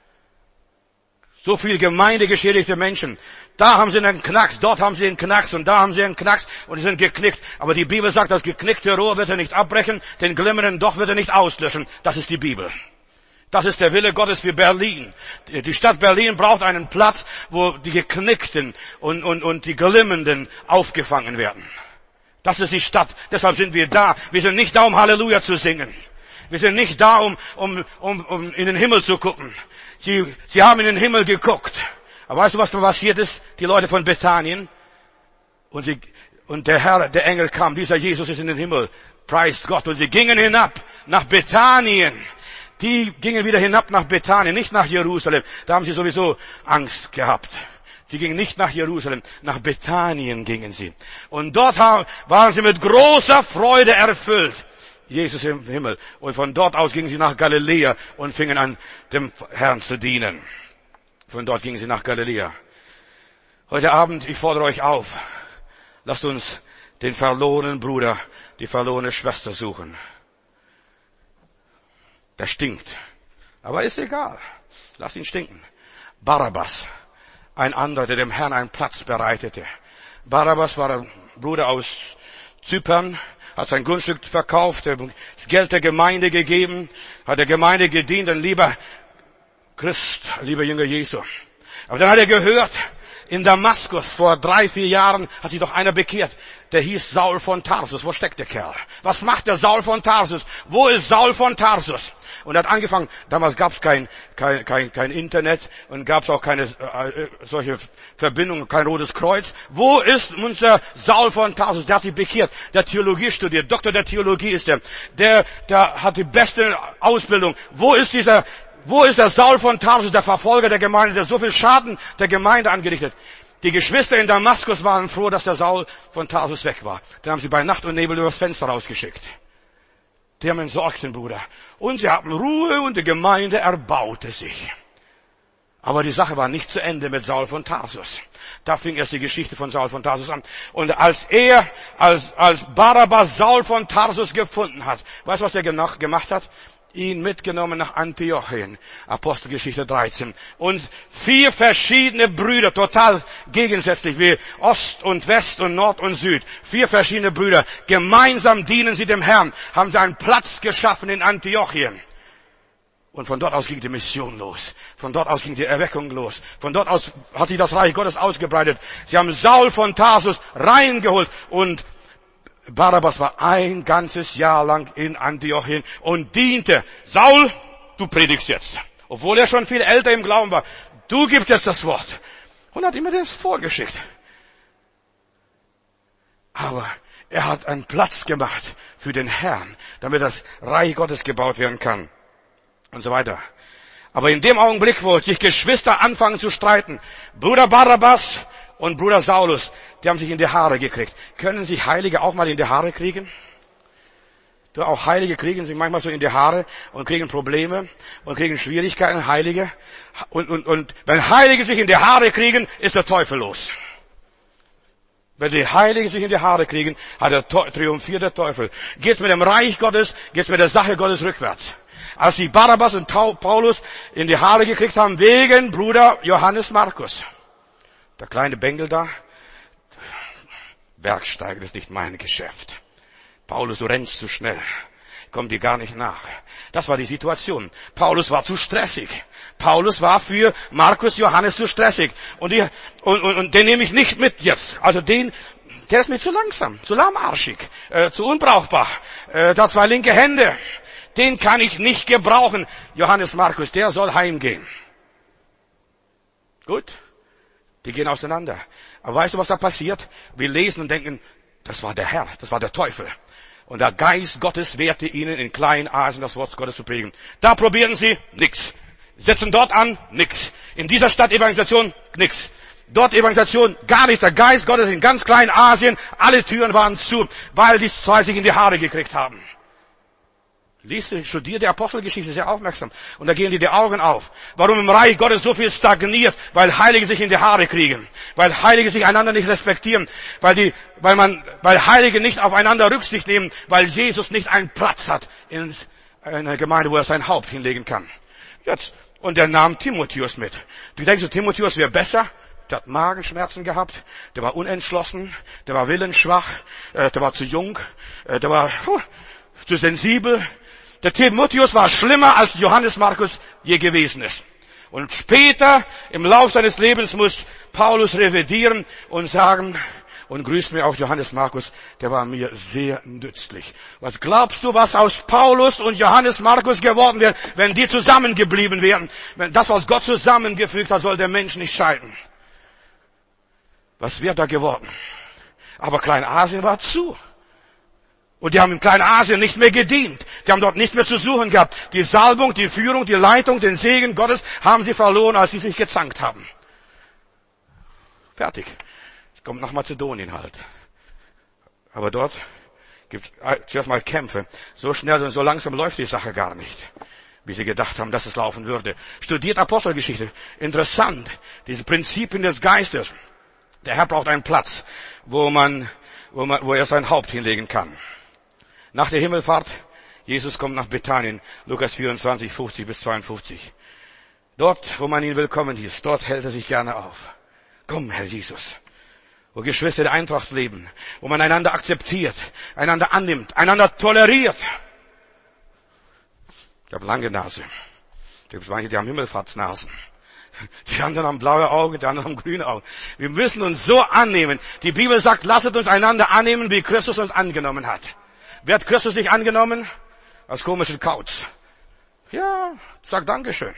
So viele gemeindegeschädigte Menschen. Da haben sie einen Knacks, dort haben sie einen Knacks und da haben sie einen Knacks und sie sind geknickt. Aber die Bibel sagt, das geknickte Rohr wird er nicht abbrechen, den glimmernden Doch wird er nicht auslöschen. Das ist die Bibel. Das ist der Wille Gottes für Berlin. Die Stadt Berlin braucht einen Platz, wo die Geknickten und, und, und die Glimmenden aufgefangen werden. Das ist die Stadt. Deshalb sind wir da. Wir sind nicht da, um Halleluja zu singen. Wir sind nicht da, um, um, um, um in den Himmel zu gucken. Sie, sie haben in den Himmel geguckt. Aber weißt du, was da passiert ist? Die Leute von Bethanien. Und sie, und der Herr, der Engel kam. Dieser Jesus ist in den Himmel. Preist Gott. Und sie gingen hinab nach Bethanien. Die gingen wieder hinab nach Bethanien, nicht nach Jerusalem. Da haben sie sowieso Angst gehabt. Sie gingen nicht nach Jerusalem, nach Bethanien gingen sie. Und dort waren sie mit großer Freude erfüllt. Jesus im Himmel. Und von dort aus gingen sie nach Galiläa und fingen an, dem Herrn zu dienen. Von dort gingen sie nach Galiläa. Heute Abend, ich fordere euch auf, lasst uns den verlorenen Bruder, die verlorene Schwester suchen. Der stinkt. Aber ist egal. Lass ihn stinken. Barabbas, ein anderer, der dem Herrn einen Platz bereitete. Barabbas war ein Bruder aus Zypern, hat sein Grundstück verkauft, das Geld der Gemeinde gegeben, hat der Gemeinde gedient, ein lieber Christ, lieber Jünger Jesu. Aber dann hat er gehört, in Damaskus vor drei, vier Jahren hat sich doch einer bekehrt. Der hieß Saul von Tarsus. Wo steckt der Kerl? Was macht der Saul von Tarsus? Wo ist Saul von Tarsus? Und er hat angefangen, damals gab es kein, kein, kein, kein Internet und gab es auch keine äh, solche Verbindung, kein Rotes Kreuz. Wo ist unser Saul von Tarsus? Der hat sich bekehrt, der Theologie studiert, Doktor der Theologie ist er. Der, der hat die beste Ausbildung. Wo ist dieser Wo ist der Saul von Tarsus, der Verfolger der Gemeinde, der so viel Schaden der Gemeinde angerichtet? Die Geschwister in Damaskus waren froh, dass der Saul von Tarsus weg war. Dann haben sie bei Nacht und Nebel übers Fenster rausgeschickt. Die haben entsorgt den Bruder. Und sie hatten Ruhe und die Gemeinde erbaute sich. Aber die Sache war nicht zu Ende mit Saul von Tarsus. Da fing erst die Geschichte von Saul von Tarsus an. Und als er, als, als Barabbas Saul von Tarsus gefunden hat, weißt du, was er gemacht hat? Ihn mitgenommen nach Antiochien, Apostelgeschichte dreizehn. Und vier verschiedene Brüder, total gegensätzlich, wie Ost und West und Nord und Süd. Vier verschiedene Brüder. Gemeinsam dienen sie dem Herrn, haben sie einen Platz geschaffen in Antiochien. Und von dort aus ging die Mission los. Von dort aus ging die Erweckung los. Von dort aus hat sich das Reich Gottes ausgebreitet. Sie haben Saul von Tarsus reingeholt und Barabbas war ein ganzes Jahr lang in Antiochien und diente. Saul, du predigst jetzt. Obwohl er schon viel älter im Glauben war. Du gibst jetzt das Wort. Und hat ihm das vorgeschickt. Aber er hat einen Platz gemacht für den Herrn, damit das Reich Gottes gebaut werden kann. Und so weiter. Aber in dem Augenblick, wo sich Geschwister anfangen zu streiten, Bruder Barabbas und Bruder Saulus, die haben sich in die Haare gekriegt. Können sich Heilige auch mal in die Haare kriegen? Du, auch Heilige kriegen sich manchmal so in die Haare und kriegen Probleme und kriegen Schwierigkeiten, Heilige. Und, und, und wenn Heilige sich in die Haare kriegen, ist der Teufel los. Wenn die Heiligen sich in die Haare kriegen, hat der triumphiert der Teufel. Geht's mit dem Reich Gottes, geht's mit der Sache Gottes rückwärts. Als die Barabbas und Paulus in die Haare gekriegt haben, wegen Bruder Johannes Markus. Der kleine Bengel da, Bergsteigen ist nicht mein Geschäft. Paulus, du rennst zu schnell. Kommt dir gar nicht nach. Das war die Situation. Paulus war zu stressig. Paulus war für Markus Johannes zu stressig. Und, die, und, und, und den nehme ich nicht mit jetzt. Also den, der ist mir zu langsam, zu lahmarschig, äh, zu unbrauchbar. Äh, da zwei linke Hände. Den kann ich nicht gebrauchen. Johannes Markus, der soll heimgehen. Gut. Die gehen auseinander. Aber weißt du, was da passiert? Wir lesen und denken, das war der Herr, das war der Teufel. Und der Geist Gottes wehrte ihnen in Kleinasien das Wort Gottes zu predigen. Da probieren sie, nix. Setzen dort an, nix. In dieser Stadt Evangelisation, nix. Dort Evangelisation, gar nichts. Der Geist Gottes in ganz Kleinasien, alle Türen waren zu, weil die zwei sich in die Haare gekriegt haben. Lies, studier die Apostelgeschichte sehr aufmerksam. Und da gehen dir die Augen auf. Warum im Reich Gottes so viel stagniert? Weil Heilige sich in die Haare kriegen. Weil Heilige sich einander nicht respektieren. Weil die, weil man, weil Heilige nicht aufeinander Rücksicht nehmen. Weil Jesus nicht einen Platz hat in einer Gemeinde, wo er sein Haupt hinlegen kann. Jetzt. Und er nahm Timotheus mit. Du denkst, Timotheus wäre besser? Der hat Magenschmerzen gehabt. Der war unentschlossen. Der war willensschwach. Der war zu jung. Der war puh, zu sensibel. Der Timotheus war schlimmer, als Johannes Markus je gewesen ist. Und später, im Lauf seines Lebens, muss Paulus revidieren und sagen, und grüßt mir auch Johannes Markus, der war mir sehr nützlich. Was glaubst du, was aus Paulus und Johannes Markus geworden wäre, wenn die zusammengeblieben wären? Wenn das, was Gott zusammengefügt hat, soll der Mensch nicht scheiden. Was wäre da geworden? Aber Kleinasien war zu. Und die haben in Kleinasien nicht mehr gedient. Die haben dort nichts mehr zu suchen gehabt. Die Salbung, die Führung, die Leitung, den Segen Gottes haben sie verloren, als sie sich gezankt haben. Fertig. Es kommt nach Mazedonien halt. Aber dort gibt es zuerst mal Kämpfe. So schnell und so langsam läuft die Sache gar nicht, wie sie gedacht haben, dass es laufen würde. Studiert Apostelgeschichte. Interessant. Diese Prinzipien des Geistes. Der Herr braucht einen Platz, wo man, wo man, wo er sein Haupt hinlegen kann. Nach der Himmelfahrt, Jesus kommt nach Bethanien, Lukas vierundzwanzig, fünfzig bis zweiundfünfzig. Dort, wo man ihn willkommen hieß, dort hält er sich gerne auf. Komm, Herr Jesus. Wo Geschwister der Eintracht leben, wo man einander akzeptiert, einander annimmt, einander toleriert. Ich habe lange Nase. Es gibt manche, die haben Himmelfahrtsnasen. Die anderen haben blaue Augen, die anderen haben grüne Augen. Wir müssen uns so annehmen. Die Bibel sagt, lasset uns einander annehmen, wie Christus uns angenommen hat. Wer hat Christus nicht angenommen? Als komischen Kauz. Ja, sag Dankeschön.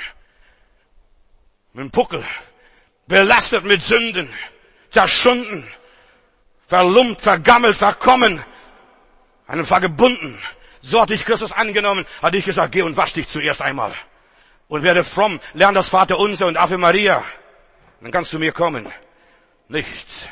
Mit dem Puckel. Belastet mit Sünden. Zerschunden. Verlumpt, vergammelt, verkommen. Einem vergebunden. So hat dich Christus angenommen. Hat ich gesagt, geh und wasch dich zuerst einmal. Und werde fromm. Lern das Vaterunser und Ave Maria. Dann kannst du mir kommen. Nichts.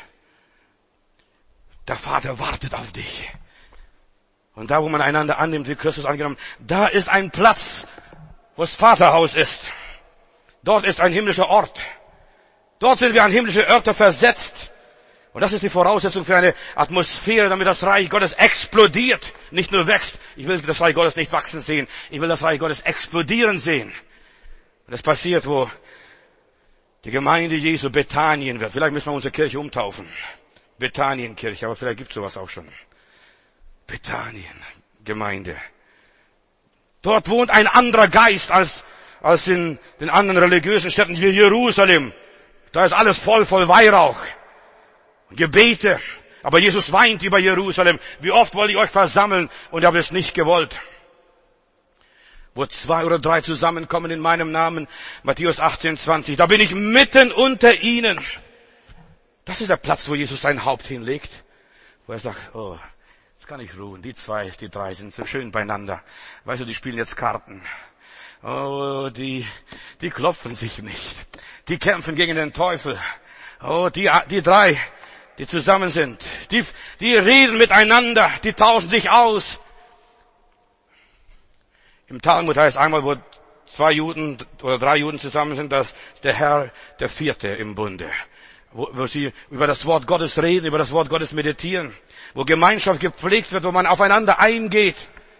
Der Vater wartet auf dich. Und da, wo man einander annimmt, wie Christus angenommen, da ist ein Platz, wo das Vaterhaus ist. Dort ist ein himmlischer Ort. Dort sind wir an himmlische Orte versetzt. Und das ist die Voraussetzung für eine Atmosphäre, damit das Reich Gottes explodiert, nicht nur wächst. Ich will das Reich Gottes nicht wachsen sehen. Ich will das Reich Gottes explodieren sehen. Und das passiert, wo die Gemeinde Jesu Bethanien wird. Vielleicht müssen wir unsere Kirche umtaufen. Bethanienkirche, aber vielleicht gibt es sowas auch schon. Bethanien, Gemeinde. Dort wohnt ein anderer Geist als, als in den anderen religiösen Städten wie Jerusalem. Da ist alles voll, voll Weihrauch. Und Gebete. Aber Jesus weint über Jerusalem. Wie oft wollte ich euch versammeln und ihr habt es nicht gewollt. Wo zwei oder drei zusammenkommen in meinem Namen. Matthäus achtzehn, zwanzig. Da bin ich mitten unter ihnen. Das ist der Platz, wo Jesus sein Haupt hinlegt. Wo er sagt, oh, jetzt kann ich ruhen. Die zwei, die drei sind so schön beieinander. Weißt du, die spielen jetzt Karten. Oh, die, die klopfen sich nicht. Die kämpfen gegen den Teufel. Oh, die, die drei, die zusammen sind. Die, die reden miteinander. Die tauschen sich aus. Im Talmud heißt einmal, wo zwei Juden oder drei Juden zusammen sind, dass der Herr der Vierte im Bunde. Wo, wo sie über das Wort Gottes reden, über das Wort Gottes meditieren. Wo Gemeinschaft gepflegt wird, wo man aufeinander eingeht.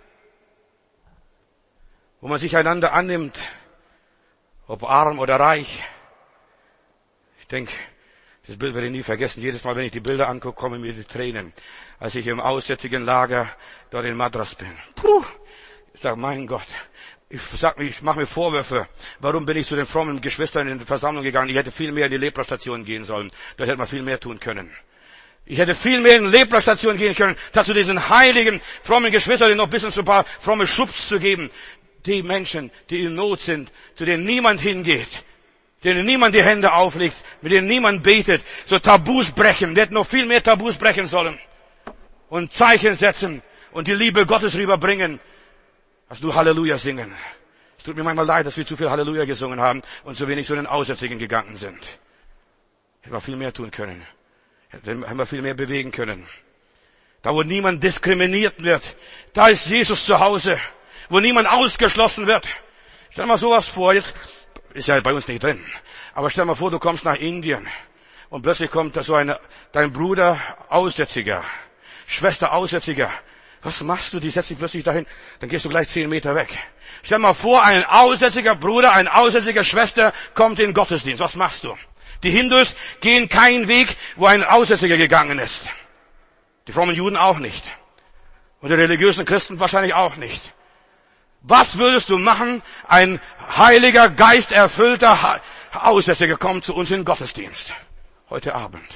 Wo man sich einander annimmt. Ob arm oder reich. Ich denke, das Bild werde ich nie vergessen. Jedes Mal, wenn ich die Bilder angucke, kommen mir die Tränen. Als ich im aussätzigen Lager dort in Madras bin. Puh, ich sage, mein Gott, ich sag mir, ich mache mir Vorwürfe. Warum bin ich zu den frommen Geschwistern in die Versammlung gegangen? Ich hätte viel mehr in die Leprastation gehen sollen. Da hätte man viel mehr tun können. Ich hätte viel mehr in die Leprastation gehen können, dazu diesen heiligen, frommen Geschwistern noch ein bisschen so ein paar fromme Schubs zu geben. Die Menschen, die in Not sind, zu denen niemand hingeht, denen niemand die Hände auflegt, mit denen niemand betet, so Tabus brechen. Wir hätten noch viel mehr Tabus brechen sollen. Und Zeichen setzen und die Liebe Gottes rüberbringen, als nur Halleluja singen. Es tut mir manchmal leid, dass wir zu viel Halleluja gesungen haben und zu wenig zu den Aussätzigen gegangen sind. Hätten wir viel mehr tun können. Hätten wir viel mehr bewegen können. Da, wo niemand diskriminiert wird, da ist Jesus zu Hause. Wo niemand ausgeschlossen wird. Stell dir mal sowas vor, jetzt ist ja bei uns nicht drin. Aber stell dir mal vor, du kommst nach Indien und plötzlich kommt da so eine, dein Bruder Aussätziger, Schwester Aussätziger. Was machst du? Die setzt dich plötzlich dahin. Dann gehst du gleich zehn Meter weg. Stell dir mal vor, ein aussätziger Bruder, eine aussätzige Schwester kommt in den Gottesdienst. Was machst du? Die Hindus gehen keinen Weg, wo ein Aussätziger gegangen ist. Die frommen Juden auch nicht. Und die religiösen Christen wahrscheinlich auch nicht. Was würdest du machen? Ein heiliger, geisterfüllter Aussätziger kommt zu uns in den Gottesdienst. Heute Abend.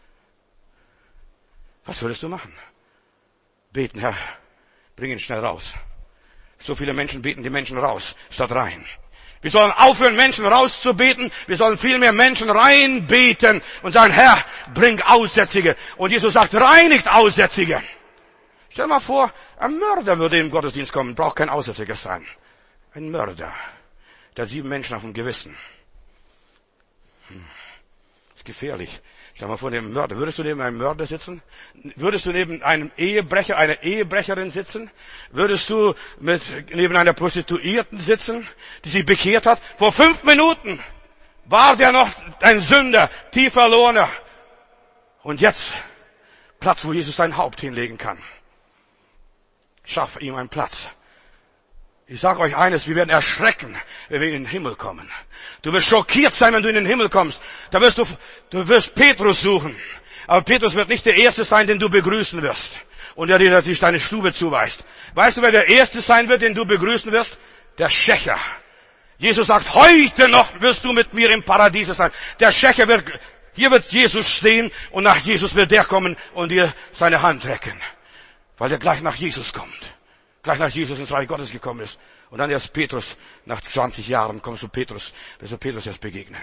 Was würdest du machen? Beten, Herr, bring ihn schnell raus. So viele Menschen beten die Menschen raus, statt rein. Wir sollen aufhören, Menschen rauszubeten. Wir sollen viel mehr Menschen reinbeten und sagen, Herr, bring Aussätzige. Und Jesus sagt, reinigt Aussätzige. Stell dir mal vor, ein Mörder würde im Gottesdienst kommen, braucht kein Aussätziger sein. Ein Mörder, der hat sieben Menschen auf dem Gewissen. Hm. Das ist gefährlich. Stell dir mal vor, neben einem Mörder. Würdest du neben einem Mörder sitzen? Würdest du neben einem Ehebrecher, einer Ehebrecherin sitzen? Würdest du mit, neben einer Prostituierten sitzen, die sich bekehrt hat? Vor fünf Minuten war der noch ein Sünder, tief verlorener. Und jetzt Platz, wo Jesus sein Haupt hinlegen kann. Schaff ihm einen Platz. Ich sage euch eines, wir werden erschrecken, wenn wir in den Himmel kommen. Du wirst schockiert sein, wenn du in den Himmel kommst. Da wirst du, du wirst Petrus suchen. Aber Petrus wird nicht der Erste sein, den du begrüßen wirst. Und der dir deine Stube zuweist. Weißt du, wer der Erste sein wird, den du begrüßen wirst? Der Schächer. Jesus sagt, heute noch wirst du mit mir im Paradies sein. Der Schächer wird, hier wird Jesus stehen und nach Jesus wird der kommen und dir seine Hand recken. Weil er gleich nach Jesus kommt. Gleich nach Jesus ins Reich Gottes gekommen ist. Und dann erst Petrus, nach zwanzig Jahren kommst du Petrus, wirst du Petrus erst begegnen.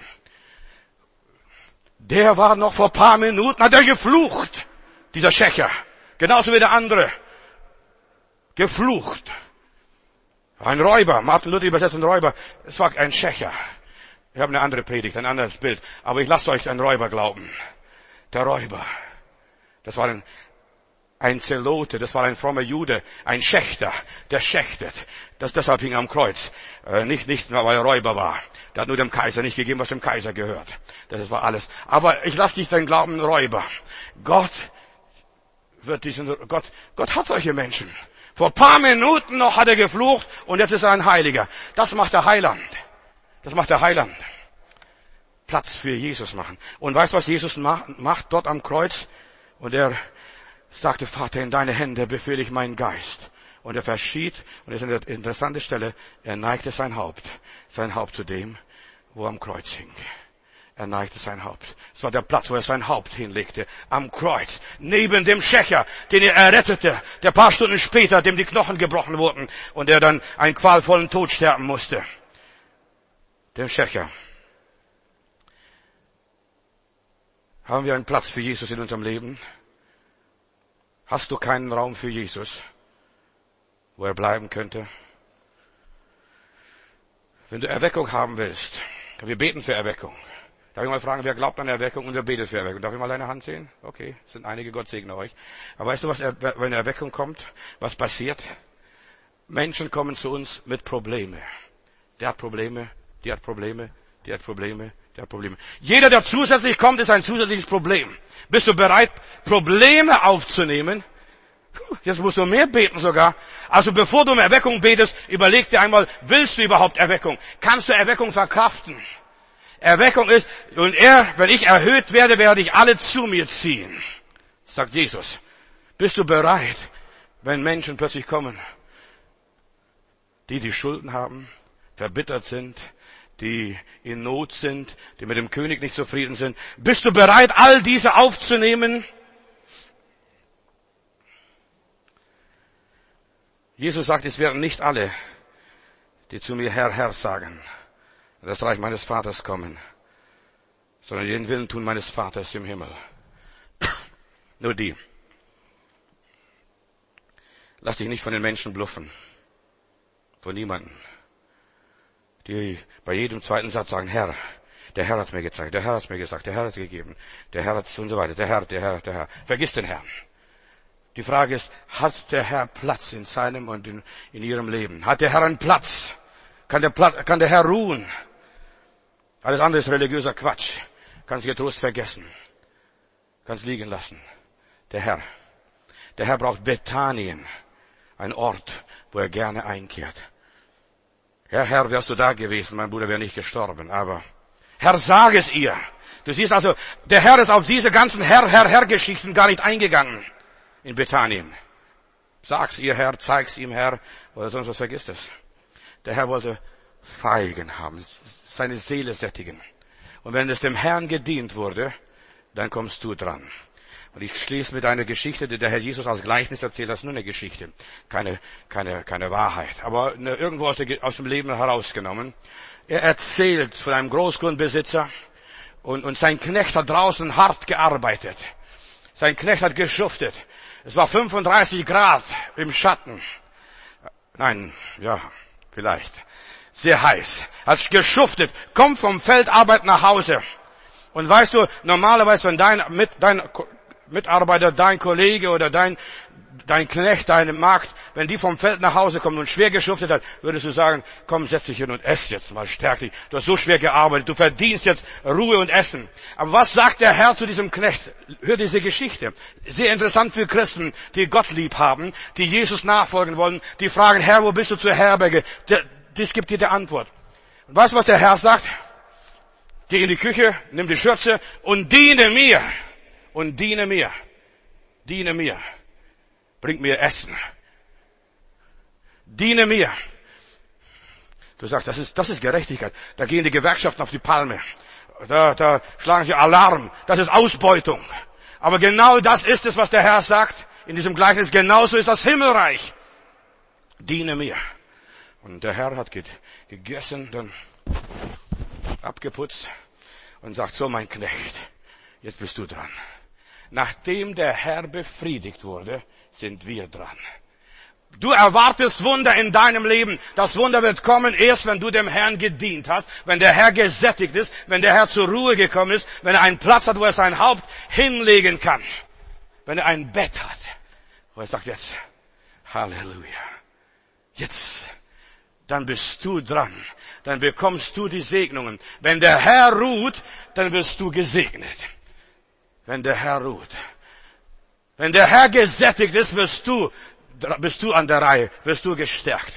Der war noch vor ein paar Minuten, hat er geflucht. Dieser Schächer. Genauso wie der andere. Geflucht. Ein Räuber. Martin Luther übersetzt ein Räuber. Es war ein Schächer. Ich habe eine andere Predigt, ein anderes Bild. Aber ich lasse euch einen Räuber glauben. Der Räuber. Das war ein Ein Zelote, das war ein frommer Jude, ein Schächter, der schächtet. Das, deshalb hing er am Kreuz. Äh, nicht, nicht, weil er Räuber war. Der hat nur dem Kaiser nicht gegeben, was dem Kaiser gehört. Das war alles. Aber ich lasse dich deinen Glauben Räuber. Gott wird diesen, Gott, Gott hat solche Menschen. Vor ein paar Minuten noch hat er geflucht und jetzt ist er ein Heiliger. Das macht der Heiland. Das macht der Heiland. Platz für Jesus machen. Und weißt du, was Jesus macht dort am Kreuz? Und er sagte, Vater, in deine Hände befehle ich meinen Geist. Und er verschied, und das ist eine interessante Stelle, er neigte sein Haupt, sein Haupt zu dem, wo er am Kreuz hing. Er neigte sein Haupt. Es war der Platz, wo er sein Haupt hinlegte, am Kreuz, neben dem Schächer, den er errettete, der paar Stunden später, dem die Knochen gebrochen wurden, und er dann einen qualvollen Tod sterben musste. Dem Schächer. Haben wir einen Platz für Jesus in unserem Leben? Hast du keinen Raum für Jesus, wo er bleiben könnte? Wenn du Erweckung haben willst, wir beten für Erweckung. Darf ich mal fragen, wer glaubt an Erweckung und wer betet für Erweckung? Darf ich mal deine Hand sehen? Okay, sind einige, Gott segne euch. Aber weißt du, was, wenn Erweckung kommt, was passiert? Menschen kommen zu uns mit Probleme. Der hat Probleme, die hat Probleme, die hat Probleme, die hat Probleme. Jeder, der zusätzlich kommt, ist ein zusätzliches Problem. Bist du bereit, Probleme aufzunehmen? Jetzt musst du mehr beten sogar. Also bevor du um Erweckung betest, überleg dir einmal, willst du überhaupt Erweckung? Kannst du Erweckung verkraften? Erweckung ist, und er, wenn ich erhöht werde, werde ich alle zu mir ziehen. Sagt Jesus. Bist du bereit, wenn Menschen plötzlich kommen, die die Schulden haben, verbittert sind, die in Not sind, die mit dem König nicht zufrieden sind? Bist du bereit, all diese aufzunehmen? Jesus sagt, es werden nicht alle, die zu mir Herr, Herr sagen, in das Reich meines Vaters kommen, sondern den Willen tun meines Vaters im Himmel. Nur die. Lass dich nicht von den Menschen bluffen. Von niemandem. Die bei jedem zweiten Satz sagen, Herr, der Herr hat mir gezeigt, der Herr hat mir gesagt, der Herr hat gegeben, der Herr hat und so weiter, der Herr, der Herr, der Herr. Vergiss den Herrn. Die Frage ist, hat der Herr Platz in seinem und in, in ihrem Leben? Hat der Herr einen Platz? Kann der, Platz, kann der Herr ruhen? Alles andere ist religiöser Quatsch. Kannst getrost vergessen. Kannst liegen lassen. Der Herr. Der Herr braucht Bethanien. Ein Ort, wo er gerne einkehrt. Ja, Herr, wärst du da gewesen, mein Bruder wäre nicht gestorben, aber Herr, sag es ihr. Du siehst also, der Herr ist auf diese ganzen Herr, Herr, Herr-Geschichten gar nicht eingegangen in Bethanien. Sag's ihr, Herr, zeig's ihm, Herr, oder sonst was, vergisst es. Der Herr wollte Feigen haben, seine Seele sättigen. Und wenn es dem Herrn gedient wurde, dann kommst du dran. Und ich schließe mit einer Geschichte, die der Herr Jesus als Gleichnis erzählt, das ist nur eine Geschichte, keine, keine, keine Wahrheit, aber eine, irgendwo aus, der, aus dem Leben herausgenommen. Er erzählt von einem Großgrundbesitzer und, und sein Knecht hat draußen hart gearbeitet. Sein Knecht hat geschuftet. Es war fünfunddreißig Grad im Schatten. Nein, ja, vielleicht. Sehr heiß. Hat geschuftet, kommt vom Feldarbeit nach Hause. Und weißt du, normalerweise, wenn dein, mit, dein Mitarbeiter, dein Kollege oder dein, dein Knecht, deine Magd, wenn die vom Feld nach Hause kommt und schwer geschuftet hat, würdest du sagen, komm, setz dich hin und ess jetzt mal, stärk dich. Du hast so schwer gearbeitet, du verdienst jetzt Ruhe und Essen. Aber was sagt der Herr zu diesem Knecht? Hör diese Geschichte. Sehr interessant für Christen, die Gott lieb haben, die Jesus nachfolgen wollen, die fragen, Herr, wo bist du zur Herberge? Der, das gibt dir die Antwort. Und weißt du, was der Herr sagt? Geh in die Küche, nimm die Schürze und diene mir. Und diene mir. Diene mir. Bring mir Essen. Diene mir. Du sagst, das ist, das ist Gerechtigkeit. Da gehen die Gewerkschaften auf die Palme. Da, da schlagen sie Alarm. Das ist Ausbeutung. Aber genau das ist es, was der Herr sagt. In diesem Gleichnis, genauso ist das Himmelreich. Diene mir. Und der Herr hat gegessen, dann abgeputzt und sagt, so mein Knecht, jetzt bist du dran. Nachdem der Herr befriedigt wurde, sind wir dran. Du erwartest Wunder in deinem Leben. Das Wunder wird kommen erst, wenn du dem Herrn gedient hast, wenn der Herr gesättigt ist, wenn der Herr zur Ruhe gekommen ist, wenn er einen Platz hat, wo er sein Haupt hinlegen kann, wenn er ein Bett hat, wo er sagt jetzt, Halleluja, jetzt, dann bist du dran, dann bekommst du die Segnungen. Wenn der Herr ruht, dann wirst du gesegnet. Wenn der Herr ruht. Wenn der Herr gesättigt ist, wirst du, bist du an der Reihe, wirst du gestärkt.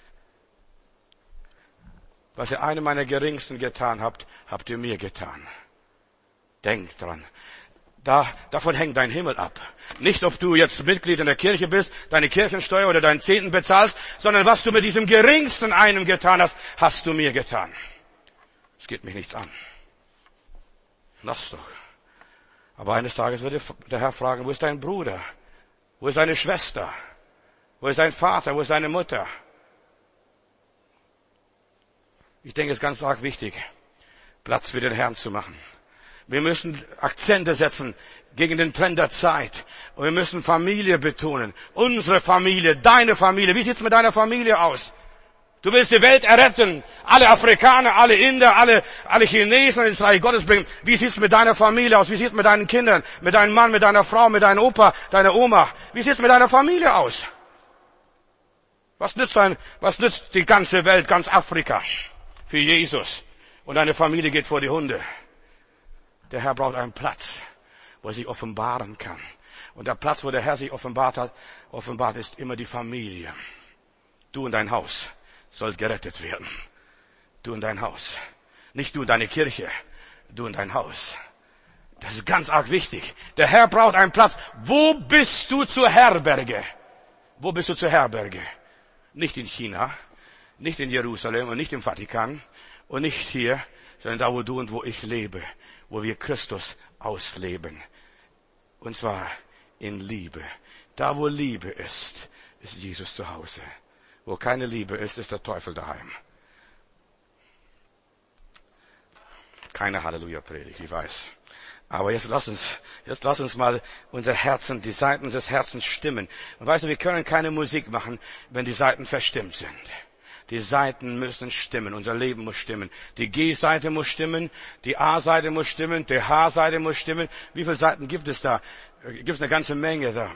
Was ihr einem meiner Geringsten getan habt, habt ihr mir getan. Denk dran. Da, davon hängt dein Himmel ab. Nicht, ob du jetzt Mitglied in der Kirche bist, deine Kirchensteuer oder deinen Zehnten bezahlst, sondern was du mit diesem Geringsten einem getan hast, hast du mir getan. Es geht mich nichts an. Lass doch. Aber eines Tages wird der Herr fragen, wo ist dein Bruder? Wo ist deine Schwester? Wo ist dein Vater? Wo ist deine Mutter? Ich denke, es ist ganz arg wichtig, Platz für den Herrn zu machen. Wir müssen Akzente setzen gegen den Trend der Zeit. Und wir müssen Familie betonen. Unsere Familie, deine Familie. Wie sieht's mit deiner Familie aus? Du willst die Welt erretten. Alle Afrikaner, alle Inder, alle, alle Chinesen ins Reich Gottes bringen. Wie sieht's mit deiner Familie aus? Wie sieht's mit deinen Kindern? Mit deinem Mann, mit deiner Frau, mit deinem Opa, deiner Oma? Wie sieht's mit deiner Familie aus? Was nützt ein, was nützt die ganze Welt, ganz Afrika für Jesus? Und deine Familie geht vor die Hunde. Der Herr braucht einen Platz, wo er sich offenbaren kann. Und der Platz, wo der Herr sich offenbart hat, offenbart ist immer die Familie. Du und dein Haus sollt gerettet werden. Du und dein Haus. Nicht du und deine Kirche, du und dein Haus. Das ist ganz arg wichtig. Der Herr braucht einen Platz. Wo bist du zur Herberge? Wo bist du zur Herberge? Nicht in China, nicht in Jerusalem und nicht im Vatikan und nicht hier, sondern da, wo du und wo ich lebe, wo wir Christus ausleben. Und zwar in Liebe. Da, wo Liebe ist, ist Jesus zu Hause. Wo keine Liebe ist, ist der Teufel daheim. Keine Halleluja-Predigt, ich weiß. Aber jetzt lass uns, jetzt lass uns mal unser Herzen, die Saiten unseres Herzens stimmen. Und weißt du, wir können keine Musik machen, wenn die Saiten verstimmt sind. Die Saiten müssen stimmen, unser Leben muss stimmen. Die G-Seite muss stimmen, die A-Seite muss stimmen, die H-Seite muss stimmen. Wie viele Seiten gibt es da? Gibt es eine ganze Menge da.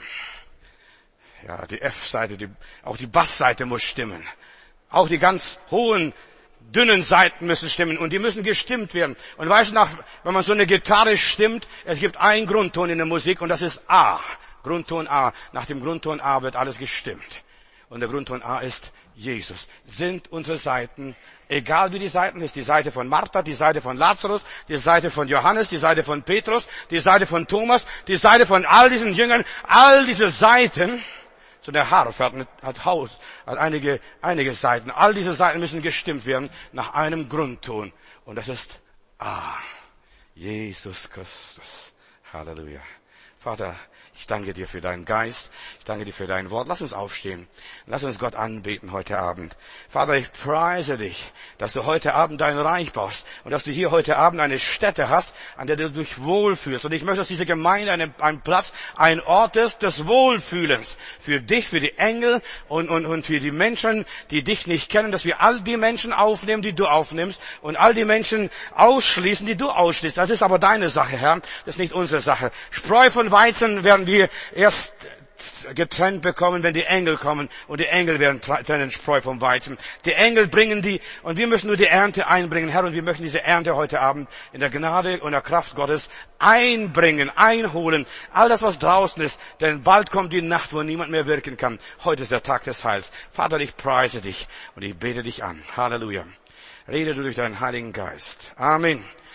Ja, die F-Seite, die, auch die Bass-Seite muss stimmen. Auch die ganz hohen, dünnen Seiten müssen stimmen und die müssen gestimmt werden. Und weißt du, nach, wenn man so eine Gitarre stimmt, es gibt einen Grundton in der Musik und das ist A. Grundton A. Nach dem Grundton A wird alles gestimmt. Und der Grundton A ist Jesus. Sind unsere Seiten, egal wie die Seiten ist, die Seite von Martha, die Seite von Lazarus, die Seite von Johannes, die Seite von Petrus, die Seite von Thomas, die Seite von all diesen Jüngern, all diese Seiten. So der Harf hat, hat Haus, hat einige, einige Seiten. All diese Seiten müssen gestimmt werden nach einem Grundton. Und das ist A. Jesus Christus. Halleluja. Vater, ich danke dir für deinen Geist. Ich danke dir für dein Wort. Lass uns aufstehen. Lass uns Gott anbeten heute Abend. Vater, ich preise dich, dass du heute Abend dein Reich baust und dass du hier heute Abend eine Stätte hast, an der du dich wohlfühlst. Und ich möchte, dass diese Gemeinde ein, ein Platz, ein Ort ist des Wohlfühlens. Für dich, für die Engel und, und, und für die Menschen, die dich nicht kennen, dass wir all die Menschen aufnehmen, die du aufnimmst und all die Menschen ausschließen, die du ausschließt. Das ist aber deine Sache, Herr. Das ist nicht unsere Sache. Spreu von Weizen werden wir erst getrennt bekommen, wenn die Engel kommen. Und die Engel werden trennen Spreu vom Weizen. Die Engel bringen die, und wir müssen nur die Ernte einbringen, Herr. Und wir möchten diese Ernte heute Abend in der Gnade und der Kraft Gottes einbringen, einholen. All das, was draußen ist. Denn bald kommt die Nacht, wo niemand mehr wirken kann. Heute ist der Tag des Heils. Vater, ich preise dich und ich bete dich an. Halleluja. Rede du durch deinen Heiligen Geist. Amen.